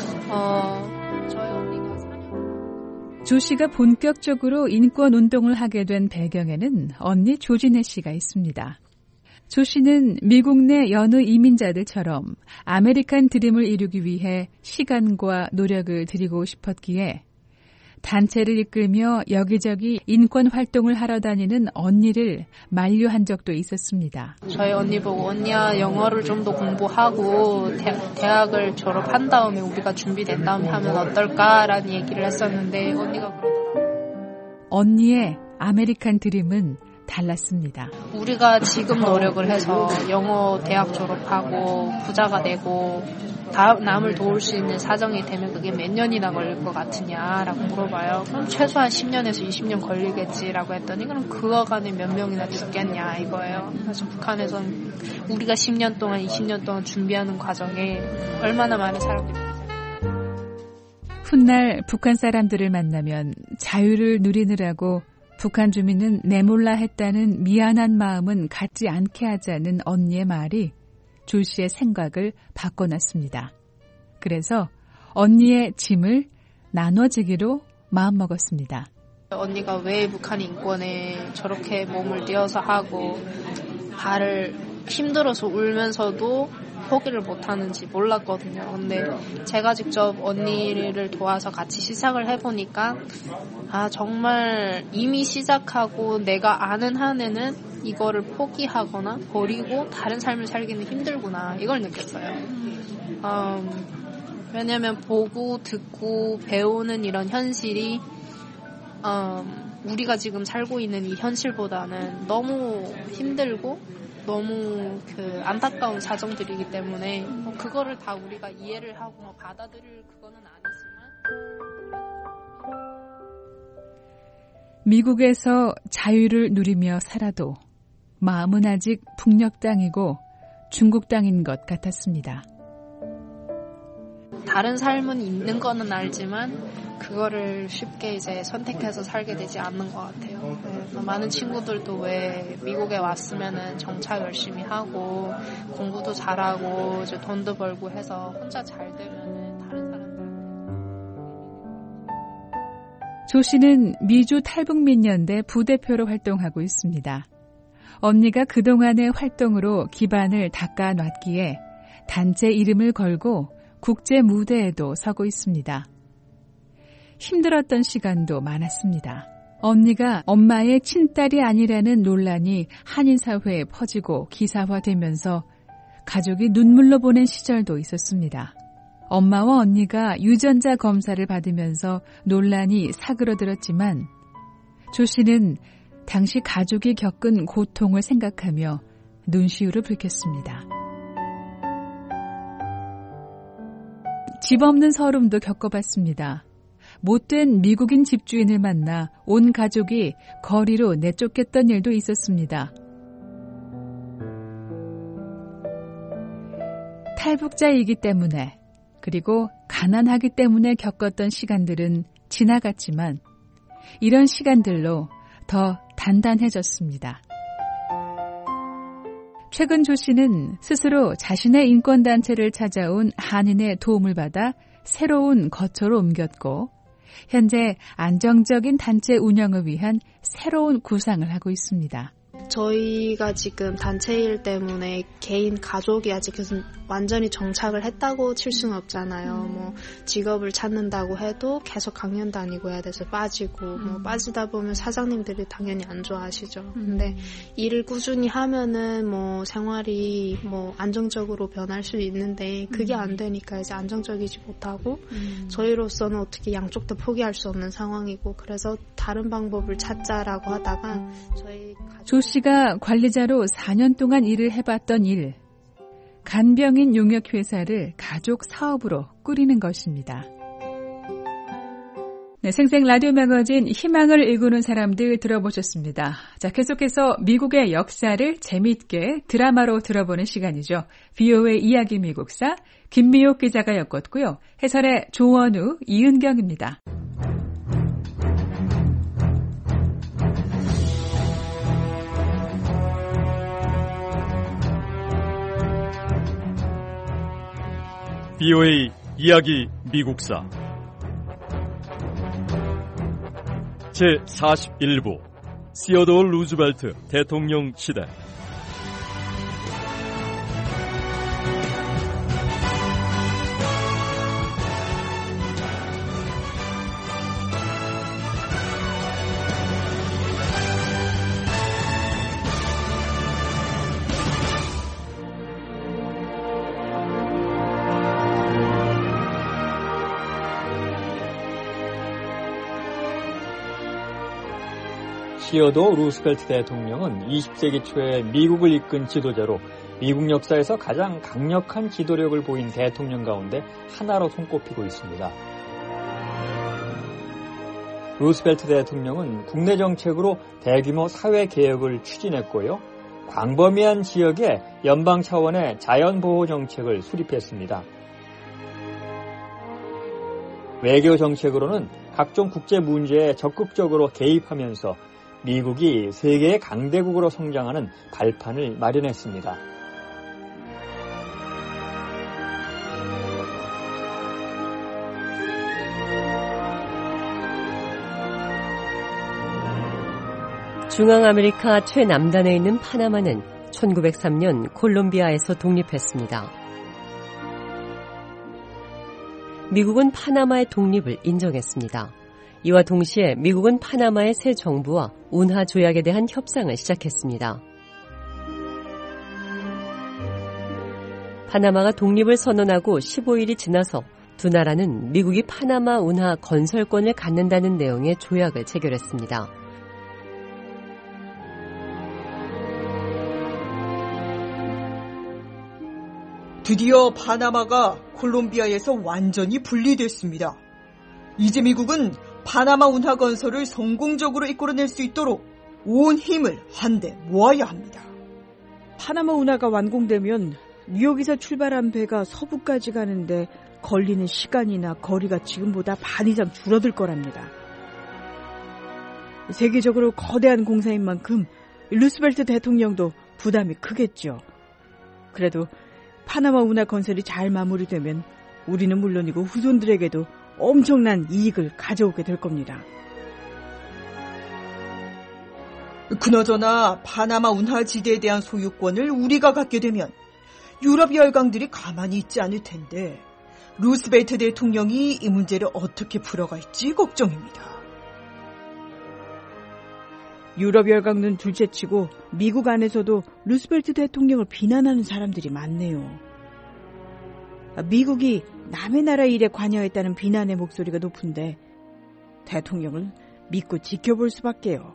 저희 언니가 조 씨가 본격적으로 인권 운동을 하게 된 배경에는 언니 조진혜 씨가 있습니다. 조 씨는 미국 내 여느 이민자들처럼 아메리칸 드림을 이루기 위해 시간과 노력을 들이고 싶었기에 단체를 이끌며 여기저기 인권 활동을 하러 다니는 언니를 만류한 적도 있었습니다. 저희 언니 보고 언니야 영어를 좀 더 공부하고 대학을 졸업한 다음에 우리가 준비된 다음에 하면 어떨까라는 얘기를 했었는데 언니가 그러더라고요. 언니의 아메리칸 드림은 달랐습니다. 우리가 지금 노력을 해서 영어 대학 졸업하고 부자가 되고 남을 도울 수 있는 사정이 되면 그게 몇 년이나 걸릴 것 같으냐라고 물어봐요. 그럼 최소한 10년에서 20년 걸리겠지라고 했더니 그럼 그어간에 몇 명이나 죽겠냐 이거예요. 그래서 북한에서는 우리가 10년 동안 20년 동안 준비하는 과정에 얼마나 많은 사람들이 훗날 북한 사람들을 만나면 자유를 누리느라고 북한 주민은 내몰라 했다는 미안한 마음은 갖지 않게 하자는 언니의 말이 조 씨의 생각을 바꿔놨습니다. 그래서 언니의 짐을 나눠지기로 마음먹었습니다. 언니가 왜 북한 인권에 저렇게 몸을 띄어서 하고 발을 힘들어서 울면서도 포기를 못하는지 몰랐거든요. 근데 제가 직접 언니를 도와서 같이 시작을 해보니까 정말 이미 시작하고 내가 아는 한에는 이거를 포기하거나 버리고 다른 삶을 살기는 힘들구나 이걸 느꼈어요. 왜냐면 보고 듣고 배우는 이런 현실이 우리가 지금 살고 있는 이 현실보다는 너무 힘들고 너무 안타까운 사정들이기 때문에 그거를 다 우리가 이해를 하고 받아들일 그거는 아니지만 미국에서 자유를 누리며 살아도 마음은 아직 북녘 땅이고 중국 땅인 것 같았습니다. 다른 삶은 있는 거는 알지만 그거를 쉽게 이제 선택해서 살게 되지 않는 것 같아요. 많은 친구들도 왜 미국에 왔으면은 정착 열심히 하고 공부도 잘하고 이제 돈도 벌고 해서 혼자 잘 되면은 다른 사람들한테. 조 씨는 미주 탈북민연대 부대표로 활동하고 있습니다. 언니가 그동안의 활동으로 기반을 닦아놨기에 단체 이름을 걸고 국제 무대에도 서고 있습니다. 힘들었던 시간도 많았습니다. 언니가 엄마의 친딸이 아니라는 논란이 한인사회에 퍼지고 기사화되면서 가족이 눈물로 보낸 시절도 있었습니다. 엄마와 언니가 유전자 검사를 받으면서 논란이 사그러들었지만 조 씨는 당시 가족이 겪은 고통을 생각하며 눈시울을 붉혔습니다. 집 없는 서름도 겪어봤습니다. 못된 미국인 집주인을 만나 온 가족이 거리로 내쫓겼던 일도 있었습니다. 탈북자이기 때문에 그리고 가난하기 때문에 겪었던 시간들은 지나갔지만 이런 시간들로 더 단단해졌습니다. 최근 조 씨는 스스로 자신의 인권단체를 찾아온 한인의 도움을 받아 새로운 거처로 옮겼고 현재 안정적인 단체 운영을 위한 새로운 구상을 하고 있습니다. 저희가 지금 단체일 때문에 개인 가족이 아직 완전히 정착을 했다고 칠 수는 없잖아요. 뭐 직업을 찾는다고 해도 계속 강연 다니고 해야 돼서 빠지고 빠지다 보면 사장님들이 당연히 안 좋아하시죠. 근데 일을 꾸준히 하면은 뭐 생활이 뭐 안정적으로 변할 수 있는데 그게 안 되니까 이제 안정적이지 못하고 저희로서는 어떻게 양쪽 다 포기할 수 없는 상황이고 그래서 다른 방법을 찾자라고 하다가 저희 조 씨가 관리자로 4년 동안 일을 해봤던 일, 간병인 용역회사를 가족 사업으로 꾸리는 것입니다. 네, 생생 라디오 매거진 희망을 일구는 사람들 들어보셨습니다. 자, 계속해서 미국의 역사를 재미있게 드라마로 들어보는 시간이죠. VOA 이야기 미국사 김미옥 기자가 엮었고요. 해설의 조원우, 이은경입니다. VOA 이야기 미국사 제41부 시어도어 루즈벨트 대통령 시대 시어도어 루스벨트 대통령은 20세기 초에 미국을 이끈 지도자로 미국 역사에서 가장 강력한 지도력을 보인 대통령 가운데 하나로 손꼽히고 있습니다. 루스벨트 대통령은 국내 정책으로 대규모 사회 개혁을 추진했고요. 광범위한 지역에 연방 차원의 자연보호 정책을 수립했습니다. 외교 정책으로는 각종 국제 문제에 적극적으로 개입하면서 미국이 세계의 강대국으로 성장하는 발판을 마련했습니다. 중앙아메리카 최남단에 있는 파나마는 1903년 콜롬비아에서 독립했습니다. 미국은 파나마의 독립을 인정했습니다. 이와 동시에 미국은 파나마의 새 정부와 운하 조약에 대한 협상을 시작했습니다. 파나마가 독립을 선언하고 15일이 지나서 두 나라는 미국이 파나마 운하 건설권을 갖는다는 내용의 조약을 체결했습니다. 드디어 파나마가 콜롬비아에서 완전히 분리됐습니다. 이제 미국은 파나마 운하 건설을 성공적으로 이끌어낼 수 있도록 온 힘을 한데 모아야 합니다. 파나마 운하가 완공되면 뉴욕에서 출발한 배가 서부까지 가는데 걸리는 시간이나 거리가 지금보다 반 이상 줄어들 거랍니다. 세계적으로 거대한 공사인 만큼 루스벨트 대통령도 부담이 크겠죠. 그래도 파나마 운하 건설이 잘 마무리되면 우리는 물론이고 후손들에게도 엄청난 이익을 가져오게 될 겁니다. 그나저나 파나마 운하 지대에 대한 소유권을 우리가 갖게 되면 유럽 열강들이 가만히 있지 않을 텐데 루스벨트 대통령이 이 문제를 어떻게 풀어갈지 걱정입니다. 유럽 열강은 둘째치고 미국 안에서도 루스벨트 대통령을 비난하는 사람들이 많네요. 미국이 남의 나라 일에 관여했다는 비난의 목소리가 높은데 대통령은 믿고 지켜볼 수밖에요.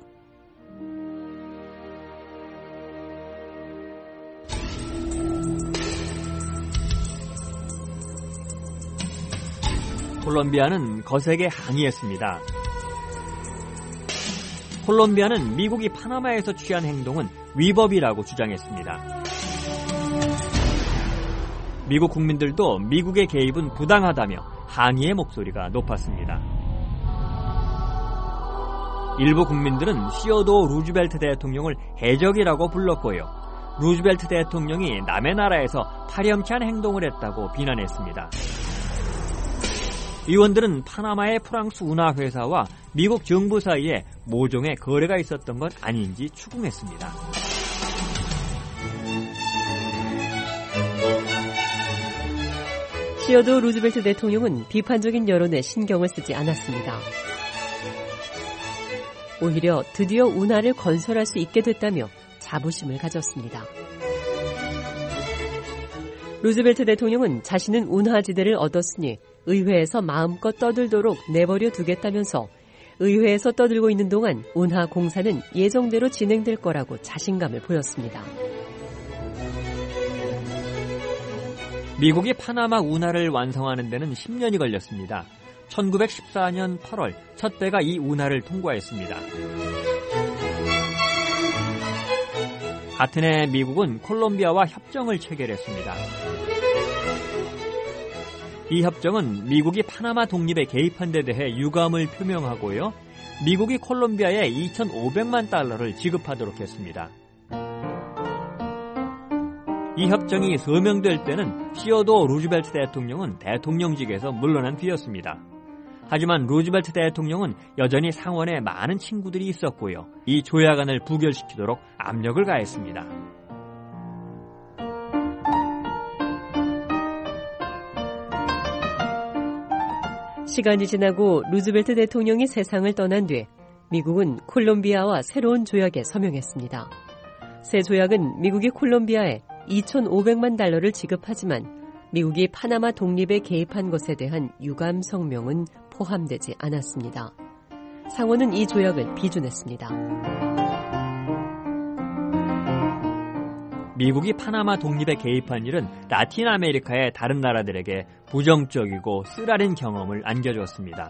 콜롬비아는 거세게 항의했습니다. 콜롬비아는 미국이 파나마에서 취한 행동은 위법이라고 주장했습니다. 미국 국민들도 미국의 개입은 부당하다며 항의의 목소리가 높았습니다. 일부 국민들은 시어도어 루즈벨트 대통령을 해적이라고 불렀고요. 루즈벨트 대통령이 남의 나라에서 파렴치한 행동을 했다고 비난했습니다. 의원들은 파나마의 프랑스 운하회사와 미국 정부 사이에 모종의 거래가 있었던 것 아닌지 추궁했습니다. 시어도어 루즈벨트 대통령은 비판적인 여론에 신경을 쓰지 않았습니다. 오히려 드디어 운하를 건설할 수 있게 됐다며 자부심을 가졌습니다. 루즈벨트 대통령은 자신은 운하지대를 얻었으니 의회에서 마음껏 떠들도록 내버려 두겠다면서 의회에서 떠들고 있는 동안 운하 공사는 예정대로 진행될 거라고 자신감을 보였습니다. 미국이 파나마 운하를 완성하는 데는 10년이 걸렸습니다. 1914년 8월 첫 배가 이 운하를 통과했습니다. 같은 해 미국은 콜롬비아와 협정을 체결했습니다. 이 협정은 미국이 파나마 독립에 개입한 데 대해 유감을 표명하고요. 미국이 콜롬비아에 2,500만 달러를 지급하도록 했습니다. 이 협정이 서명될 때는 시어도어 루즈벨트 대통령은 대통령직에서 물러난 뒤였습니다. 하지만 루즈벨트 대통령은 여전히 상원에 많은 친구들이 있었고요. 이 조약안을 부결시키도록 압력을 가했습니다. 시간이 지나고 루즈벨트 대통령이 세상을 떠난 뒤 미국은 콜롬비아와 새로운 조약에 서명했습니다. 새 조약은 미국이 콜롬비아에 2,500만 달러를 지급하지만 미국이 파나마 독립에 개입한 것에 대한 유감 성명은 포함되지 않았습니다. 상원은 이 조약을 비준했습니다. 미국이 파나마 독립에 개입한 일은 라틴 아메리카의 다른 나라들에게 부정적이고 쓰라린 경험을 안겨주었습니다.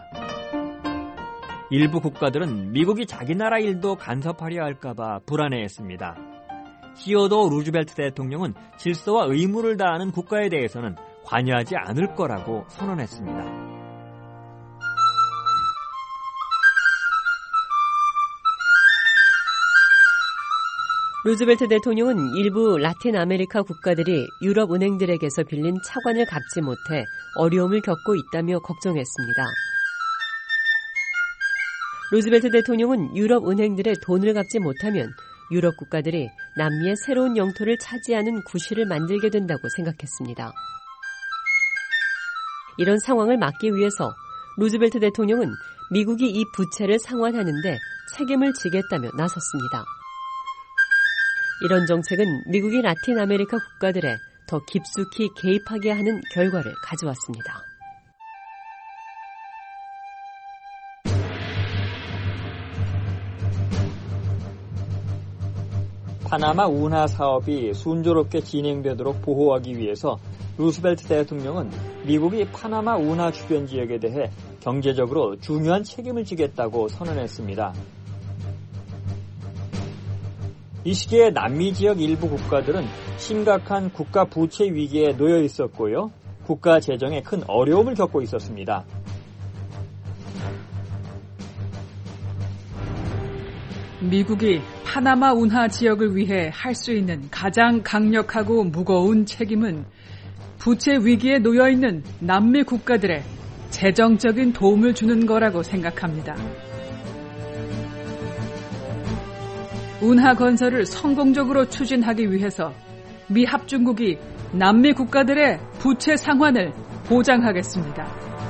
일부 국가들은 미국이 자기 나라 일도 간섭하려 할까봐 불안해했습니다. 시어도어 루즈벨트 대통령은 질서와 의무를 다하는 국가에 대해서는 관여하지 않을 거라고 선언했습니다. 루즈벨트 대통령은 일부 라틴 아메리카 국가들이 유럽 은행들에게서 빌린 차관을 갚지 못해 어려움을 겪고 있다며 걱정했습니다. 루즈벨트 대통령은 유럽 은행들의 돈을 갚지 못하면 유럽 국가들이 남미의 새로운 영토를 차지하는 구실을 만들게 된다고 생각했습니다. 이런 상황을 막기 위해서 루즈벨트 대통령은 미국이 이 부채를 상환하는 데 책임을 지겠다며 나섰습니다. 이런 정책은 미국이 라틴 아메리카 국가들에 더 깊숙이 개입하게 하는 결과를 가져왔습니다. 파나마 운하 사업이 순조롭게 진행되도록 보호하기 위해서 루스벨트 대통령은 미국이 파나마 운하 주변 지역에 대해 경제적으로 중요한 책임을 지겠다고 선언했습니다. 이 시기에 남미 지역 일부 국가들은 심각한 국가 부채 위기에 놓여 있었고요. 국가 재정에 큰 어려움을 겪고 있었습니다. 미국이 파나마 운하 지역을 위해 할 수 있는 가장 강력하고 무거운 책임은 부채 위기에 놓여 있는 남미 국가들의 재정적인 도움을 주는 거라고 생각합니다. 운하 건설을 성공적으로 추진하기 위해서 미 합중국이 남미 국가들의 부채 상환을 보장하겠습니다.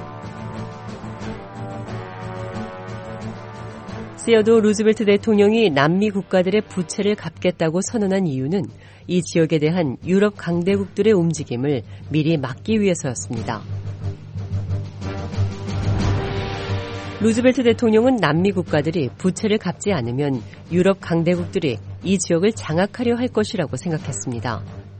시어도어 루즈벨트 대통령이 남미 국가들의 부채를 갚겠다고 선언한 이유는 이 지역에 대한 유럽 강대국들의 움직임을 미리 막기 위해서였습니다. 루즈벨트 대통령은 남미 국가들이 부채를 갚지 않으면 유럽 강대국들이 이 지역을 장악하려 할 것이라고 생각했습니다.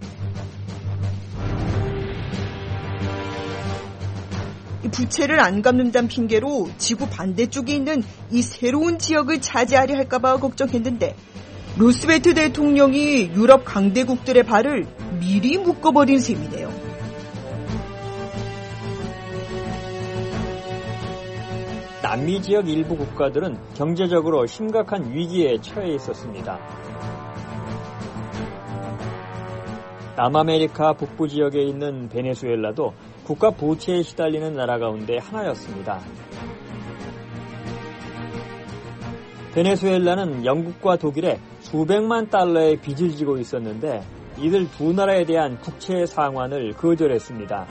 부채를 안 갚는다는 핑계로 지구 반대쪽에 있는 이 새로운 지역을 차지하려 할까봐 걱정했는데 루스벨트 대통령이 유럽 강대국들의 발을 미리 묶어버린 셈이네요. 남미 지역 일부 국가들은 경제적으로 심각한 위기에 처해 있었습니다. 남아메리카 북부 지역에 있는 베네수엘라도 국가 부채에 시달리는 나라 가운데 하나였습니다. 베네수엘라는 영국과 독일에 수백만 달러의 빚을 지고 있었는데 이들 두 나라에 대한 국채 상환을 거절했습니다.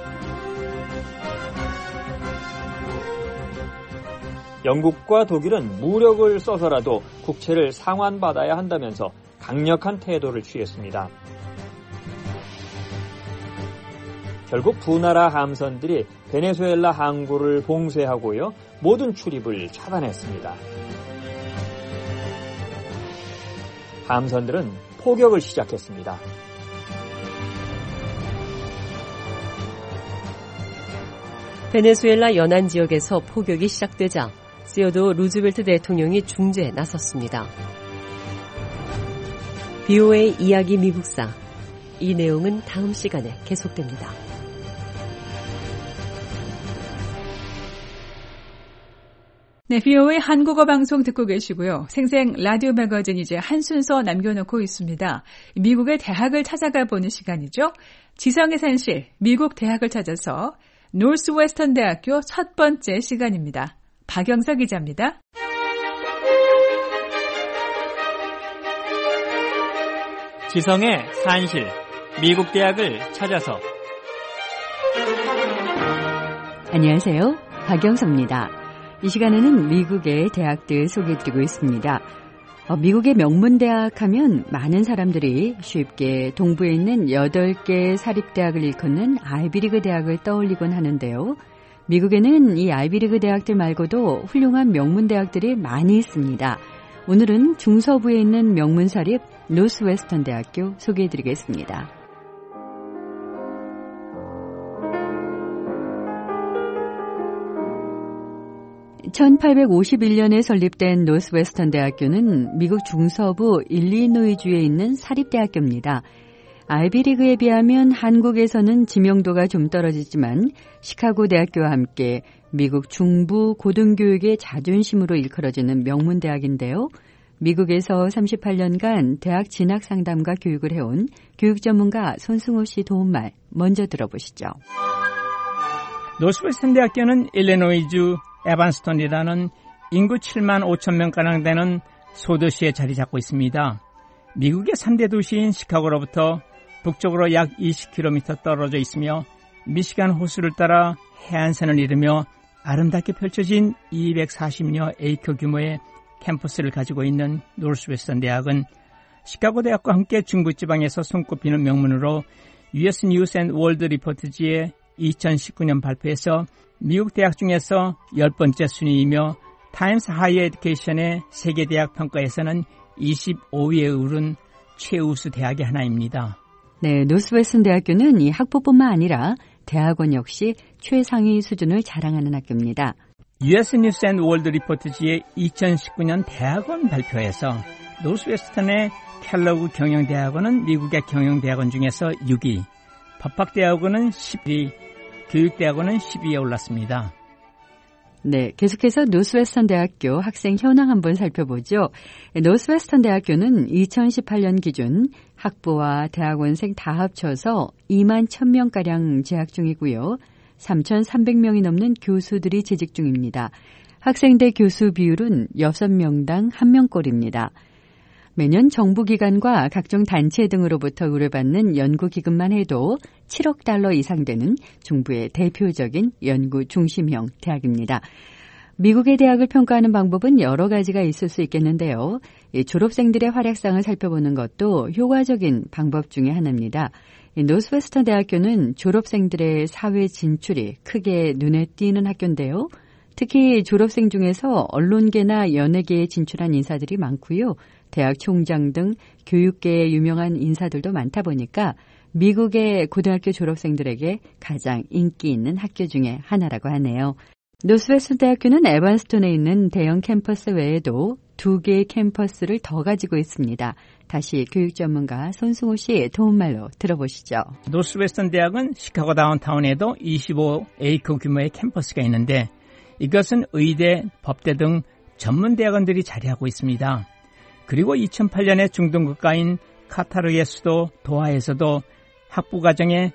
영국과 독일은 무력을 써서라도 국채를 상환받아야 한다면서 강력한 태도를 취했습니다. 결국 두 나라 함선들이 베네수엘라 항구를 봉쇄하고요, 모든 출입을 차단했습니다. 함선들은 포격을 시작했습니다. 베네수엘라 연안 지역에서 포격이 시작되자 시어도어 루즈벨트 대통령이 중재에 나섰습니다. BOA 이야기 미국사, 이 내용은 다음 시간에 계속됩니다. 네, BOA 한국어 방송 듣고 계시고요. 생생 라디오 매거진 이제 한 순서 남겨놓고 있습니다. 미국의 대학을 찾아가 보는 시간이죠. 지성의 산실, 미국 대학을 찾아서 노스웨스턴 대학교 첫 번째 시간입니다. 박영석 기자입니다. 지성의 산실, 미국 대학을 찾아서. 안녕하세요. 박영석입니다. 이 시간에는 미국의 대학들 소개해드리고 있습니다. 미국의 명문대학 하면 많은 사람들이 쉽게 동부에 있는 8개 사립대학을 일컫는 아이비리그 대학을 떠올리곤 하는데요. 미국에는 이 아이비리그 대학들 말고도 훌륭한 명문대학들이 많이 있습니다. 오늘은 중서부에 있는 명문사립 노스웨스턴 대학교 소개해드리겠습니다. (1851년에) 설립된 노스웨스턴 대학교는 미국 중서부 일리노이주에 있는 사립대학교입니다. 아이비리그에 비하면 한국에서는 지명도가 좀 떨어지지만 시카고 대학교와 함께 미국 중부 고등교육의 자존심으로 일컬어지는 명문대학인데요. 미국에서 38년간 대학 진학 상담과 교육을 해온 교육 전문가 손승호 씨 도움말 먼저 들어보시죠. 노스웨스턴 대학교는 일리노이주 에반스턴이라는 인구 7만 5천 명가량 되는 소도시에 자리 잡고 있습니다. 미국의 3대 도시인 시카고로부터 북쪽으로 약 20km 떨어져 있으며 미시간 호수를 따라 해안선을 이루며 아름답게 펼쳐진 240여 에이커 규모의 캠퍼스를 가지고 있는 노스웨스턴 대학은 시카고 대학과 함께 중부지방에서 손꼽히는 명문으로 US News and World Report지의 2019년 발표에서 미국 대학 중에서 10번째 순위이며 타임스 하이어 에듀케이션의 세계대학 평가에서는 25위에 오른 최우수 대학의 하나입니다. 네, 노스웨스턴 대학교는 이 학부뿐만 아니라 대학원 역시 최상위 수준을 자랑하는 학교입니다. US News and World Report지의 2019년 대학원 발표에서 노스웨스턴의 켈러그 경영대학원은 미국의 경영대학원 중에서 6위, 법학대학원은 10위, 교육대학원은 10위에 올랐습니다. 네, 계속해서 노스웨스턴 대학교 학생 현황 한번 살펴보죠. 노스웨스턴 대학교는 2018년 기준 학부와 대학원생 다 합쳐서 2만 1,000명가량 재학 중이고요. 3,300명이 넘는 교수들이 재직 중입니다. 학생대 교수 비율은 6명당 1명꼴입니다. 매년 정부기관과 각종 단체 등으로부터 의뢰받는 연구기금만 해도 7억 달러 이상 되는 중부의 대표적인 연구 중심형 대학입니다. 미국의 대학을 평가하는 방법은 여러 가지가 있을 수 있겠는데요. 졸업생들의 활약상을 살펴보는 것도 효과적인 방법 중에 하나입니다. 노스웨스턴 대학교는 졸업생들의 사회 진출이 크게 눈에 띄는 학교인데요. 특히 졸업생 중에서 언론계나 연예계에 진출한 인사들이 많고요. 대학 총장 등 교육계에 유명한 인사들도 많다 보니까 미국의 고등학교 졸업생들에게 가장 인기 있는 학교 중에 하나라고 하네요. 노스웨스턴 대학교는 에반스톤에 있는 대형 캠퍼스 외에도 2개의 캠퍼스를 더 가지고 있습니다. 다시 교육 전문가 손승호 씨 도움말로 들어보시죠. 노스웨스턴 대학은 시카고 다운타운에도 25에이커 규모의 캠퍼스가 있는데 이것은 의대, 법대 등 전문 대학원들이 자리하고 있습니다. 그리고 2008년에 중동 국가인 카타르의 수도 도하에서도 학부과정에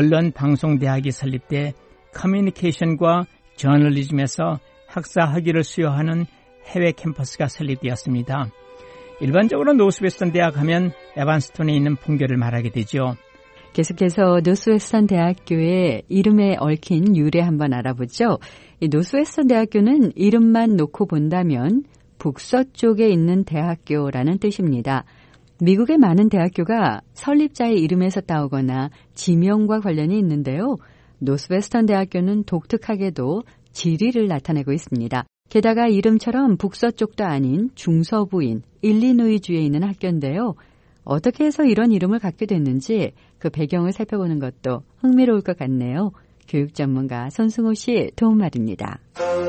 언론방송대학이 설립돼 커뮤니케이션과 저널리즘에서 학사 학위를 수여하는 해외 캠퍼스가 설립되었습니다. 일반적으로 노스웨스턴 대학 하면 에반스톤에 있는 풍교를 말하게 되죠. 계속해서 노스웨스턴 대학교의 이름에 얽힌 유래 한번 알아보죠. 이 노스웨스턴 대학교는 이름만 놓고 본다면 북서쪽에 있는 대학교라는 뜻입니다. 미국의 많은 대학교가 설립자의 이름에서 따오거나 지명과 관련이 있는데요. 노스웨스턴 대학교는 독특하게도 지리를 나타내고 있습니다. 게다가 이름처럼 북서쪽도 아닌 중서부인 일리노이주에 있는 학교인데요. 어떻게 해서 이런 이름을 갖게 됐는지 그 배경을 살펴보는 것도 흥미로울 것 같네요. 교육 전문가 손승호 씨 도움말입니다.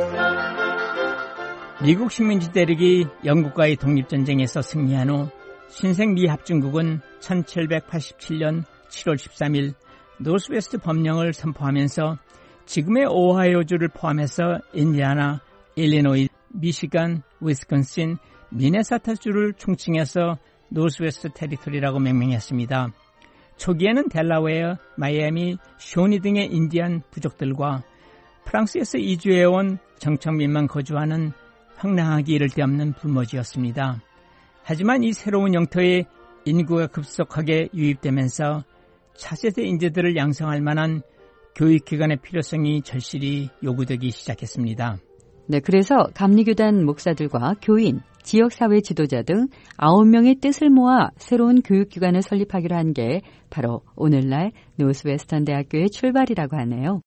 미국 식민지 대륙이 영국과의 독립전쟁에서 승리한 후 신생 미합중국은 1787년 7월 13일 노스웨스트 법령을 선포하면서 지금의 오하이오주를 포함해서 인디아나, 일리노이, 미시간, 위스콘신, 미네소타주를 총칭해서 노스웨스트 테리토리라고 명명했습니다. 초기에는 델라웨어, 마이애미, 쇼니 등의 인디안 부족들과 프랑스에서 이주해온 정착민만 거주하는 황량하기 이를 데 없는 불모지였습니다. 하지만 이 새로운 영토에 인구가 급속하게 유입되면서 차세대 인재들을 양성할 만한 교육기관의 필요성이 절실히 요구되기 시작했습니다. 네, 그래서 감리교단 목사들과 교인, 지역사회 지도자 등 9명의 뜻을 모아 새로운 교육기관을 설립하기로 한 게 바로 오늘날 노스웨스턴 대학교의 출발이라고 하네요.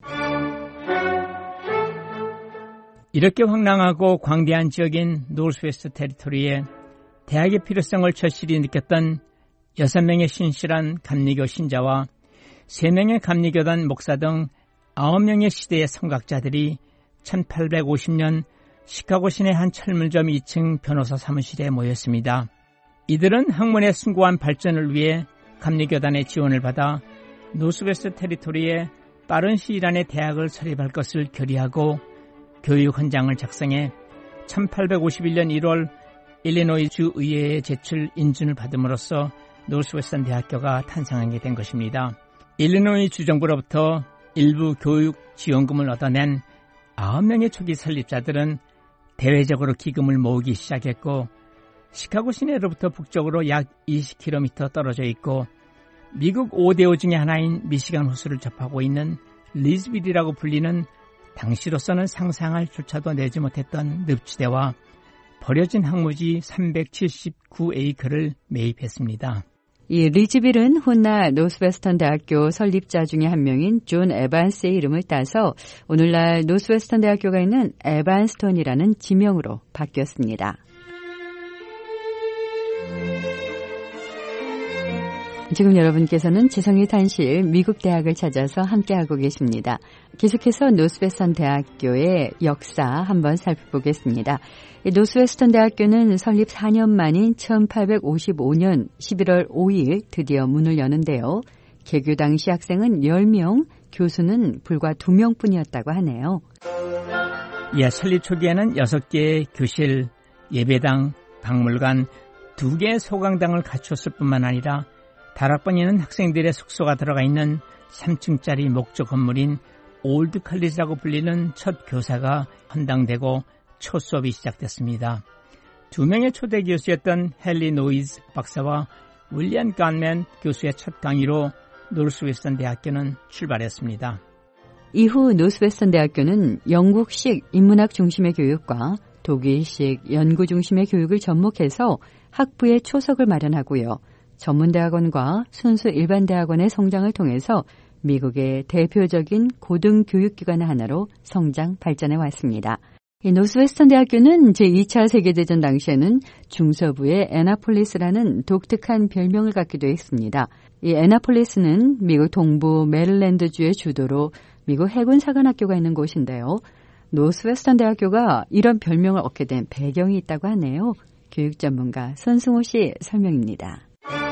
이렇게 황량하고 광대한 지역인 노스웨스트 테리토리에 대학의 필요성을 절실히 느꼈던 6명의 신실한 감리교 신자와 3명의 감리교단 목사 등 9명의 시대의 선각자들이 1850년 시카고 시내 한 철물점 2층 변호사 사무실에 모였습니다. 이들은 학문의 숭고한 발전을 위해 감리교단의 지원을 받아 노스웨스트 테리토리에 빠른 시일 안에 대학을 설립할 것을 결의하고 교육 헌장을 작성해 1851년 1월 일리노이 주 의회에 제출 인준을 받음으로써 노스웨스턴 대학교가 탄생하게 된 것입니다. 일리노이 주정부로부터 일부 교육 지원금을 얻어낸 9명의 초기 설립자들은 대외적으로 기금을 모으기 시작했고 시카고 시내로부터 북쪽으로 약 20km 떨어져 있고 미국 5대호 중의 하나인 미시간 호수를 접하고 있는 리즈빌이라고 불리는 당시로서는 상상할 조차도 내지 못했던 늪지대와 버려진 항무지 379에이커를 매입했습니다. 이 리즈빌은 훗날 노스웨스턴 대학교 설립자 중에 한 명인 존 에반스의 이름을 따서 오늘날 노스웨스턴 대학교가 있는 에반스톤이라는 지명으로 바뀌었습니다. 지금 여러분께서는 지성의 탄실 미국 대학을 찾아서 함께하고 계십니다. 계속해서 노스웨스턴 대학교의 역사 한번 살펴보겠습니다. 노스웨스턴 대학교는 설립 4년 만인 1855년 11월 5일 드디어 문을 여는데요. 개교 당시 학생은 10명, 교수는 불과 2명뿐이었다고 하네요. 예, 설립 초기에는 6개의 교실, 예배당, 박물관, 2개의 소강당을 갖췄을 뿐만 아니라 다락방에는 학생들의 숙소가 들어가 있는 3층짜리 목조 건물인 올드 칼리지라고 불리는 첫 교사가 헌당되고 초 수업이 시작됐습니다. 2명의 초대 교수였던 헨리 노이즈 박사와 윌리엄 간맨 교수의 첫 강의로 노스웨스턴 대학교는 출발했습니다. 이후 노스웨스턴 대학교는 영국식 인문학 중심의 교육과 독일식 연구 중심의 교육을 접목해서 학부의 초석을 마련하고요. 전문대학원과 순수 일반대학원의 성장을 통해서 미국의 대표적인 고등교육기관 하나로 성장 발전해 왔습니다. 이 노스웨스턴 대학교는 제2차 세계대전 당시에는 중서부의 애나폴리스라는 독특한 별명을 갖기도 했습니다. 이 애나폴리스는 미국 동부 메릴랜드주의 주도로 미국 해군 사관학교가 있는 곳인데요. 노스웨스턴 대학교가 이런 별명을 얻게 된 배경이 있다고 하네요. 교육 전문가 손승호 씨 설명입니다.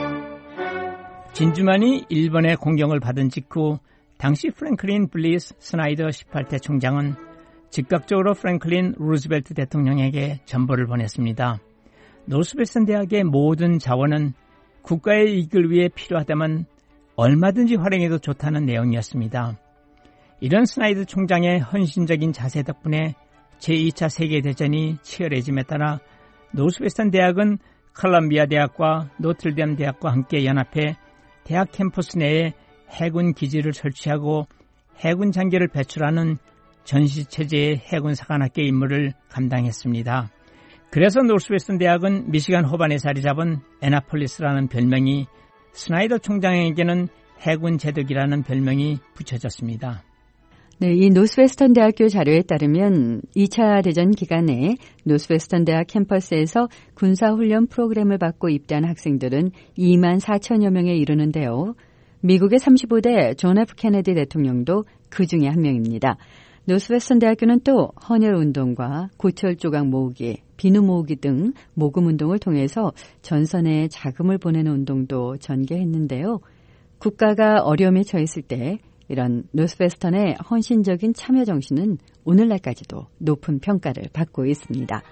진주만이 일본의 공격을 받은 직후 당시 프랭클린 블리스 스나이더 18대 총장은 즉각적으로 프랭클린 루즈벨트 대통령에게 전보를 보냈습니다. 노스웨스턴 대학의 모든 자원은 국가의 이익을 위해 필요하다면 얼마든지 활용해도 좋다는 내용이었습니다. 이런 스나이더 총장의 헌신적인 자세 덕분에 제2차 세계대전이 치열해짐에 따라 노스웨스턴 대학은 컬럼비아 대학과 노틀댐 대학과 함께 연합해 대학 캠퍼스 내에 해군 기지를 설치하고 해군 장교를 배출하는 전시체제의 해군 사관학교 임무를 감당했습니다. 그래서 노스웨스턴 대학은 미시간 호반에 자리 잡은 애나폴리스라는 별명이 스나이더 총장에게는 해군 제독이라는 별명이 붙여졌습니다. 네, 이 노스웨스턴 대학교 자료에 따르면 2차 대전 기간에 노스웨스턴 대학 캠퍼스에서 군사훈련 프로그램을 받고 입대한 학생들은 2만 4천여 명에 이르는데요. 미국의 35대 존 F 케네디 대통령도 그 중에 한 명입니다. 노스웨스턴 대학교는 또 헌혈운동과 고철 조각 모으기, 비누 모으기 등 모금 운동을 통해서 전선에 자금을 보내는 운동도 전개했는데요. 국가가 어려움에 처했을 때 이런 노스웨스턴의 헌신적인 참여 정신은 오늘날까지도 높은 평가를 받고 있습니다.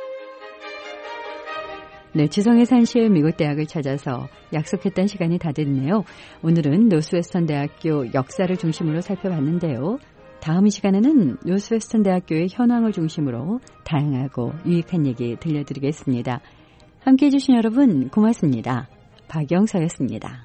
네, 지성의 산실 미국 대학을 찾아서 약속했던 시간이 다 됐네요. 오늘은 노스웨스턴 대학교 역사를 중심으로 살펴봤는데요. 다음 시간에는 노스웨스턴 대학교의 현황을 중심으로 다양하고 유익한 얘기 들려드리겠습니다. 함께해 주신 여러분 고맙습니다. 박영서였습니다.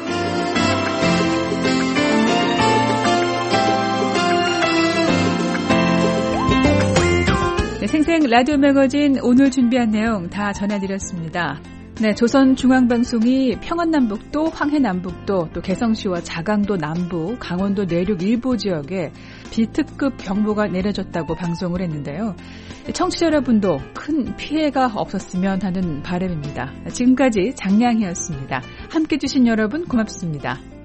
네, 생생 라디오 매거진 오늘 준비한 내용 다 전해드렸습니다. 네, 조선중앙방송이 평안남북도, 황해남북도, 또 개성시와 자강도 남부, 강원도 내륙 일부 지역에 B특급 경보가 내려졌다고 방송을 했는데요. 청취자 여러분도 큰 피해가 없었으면 하는 바람입니다. 지금까지 장량희였습니다. 함께해 주신 여러분 고맙습니다.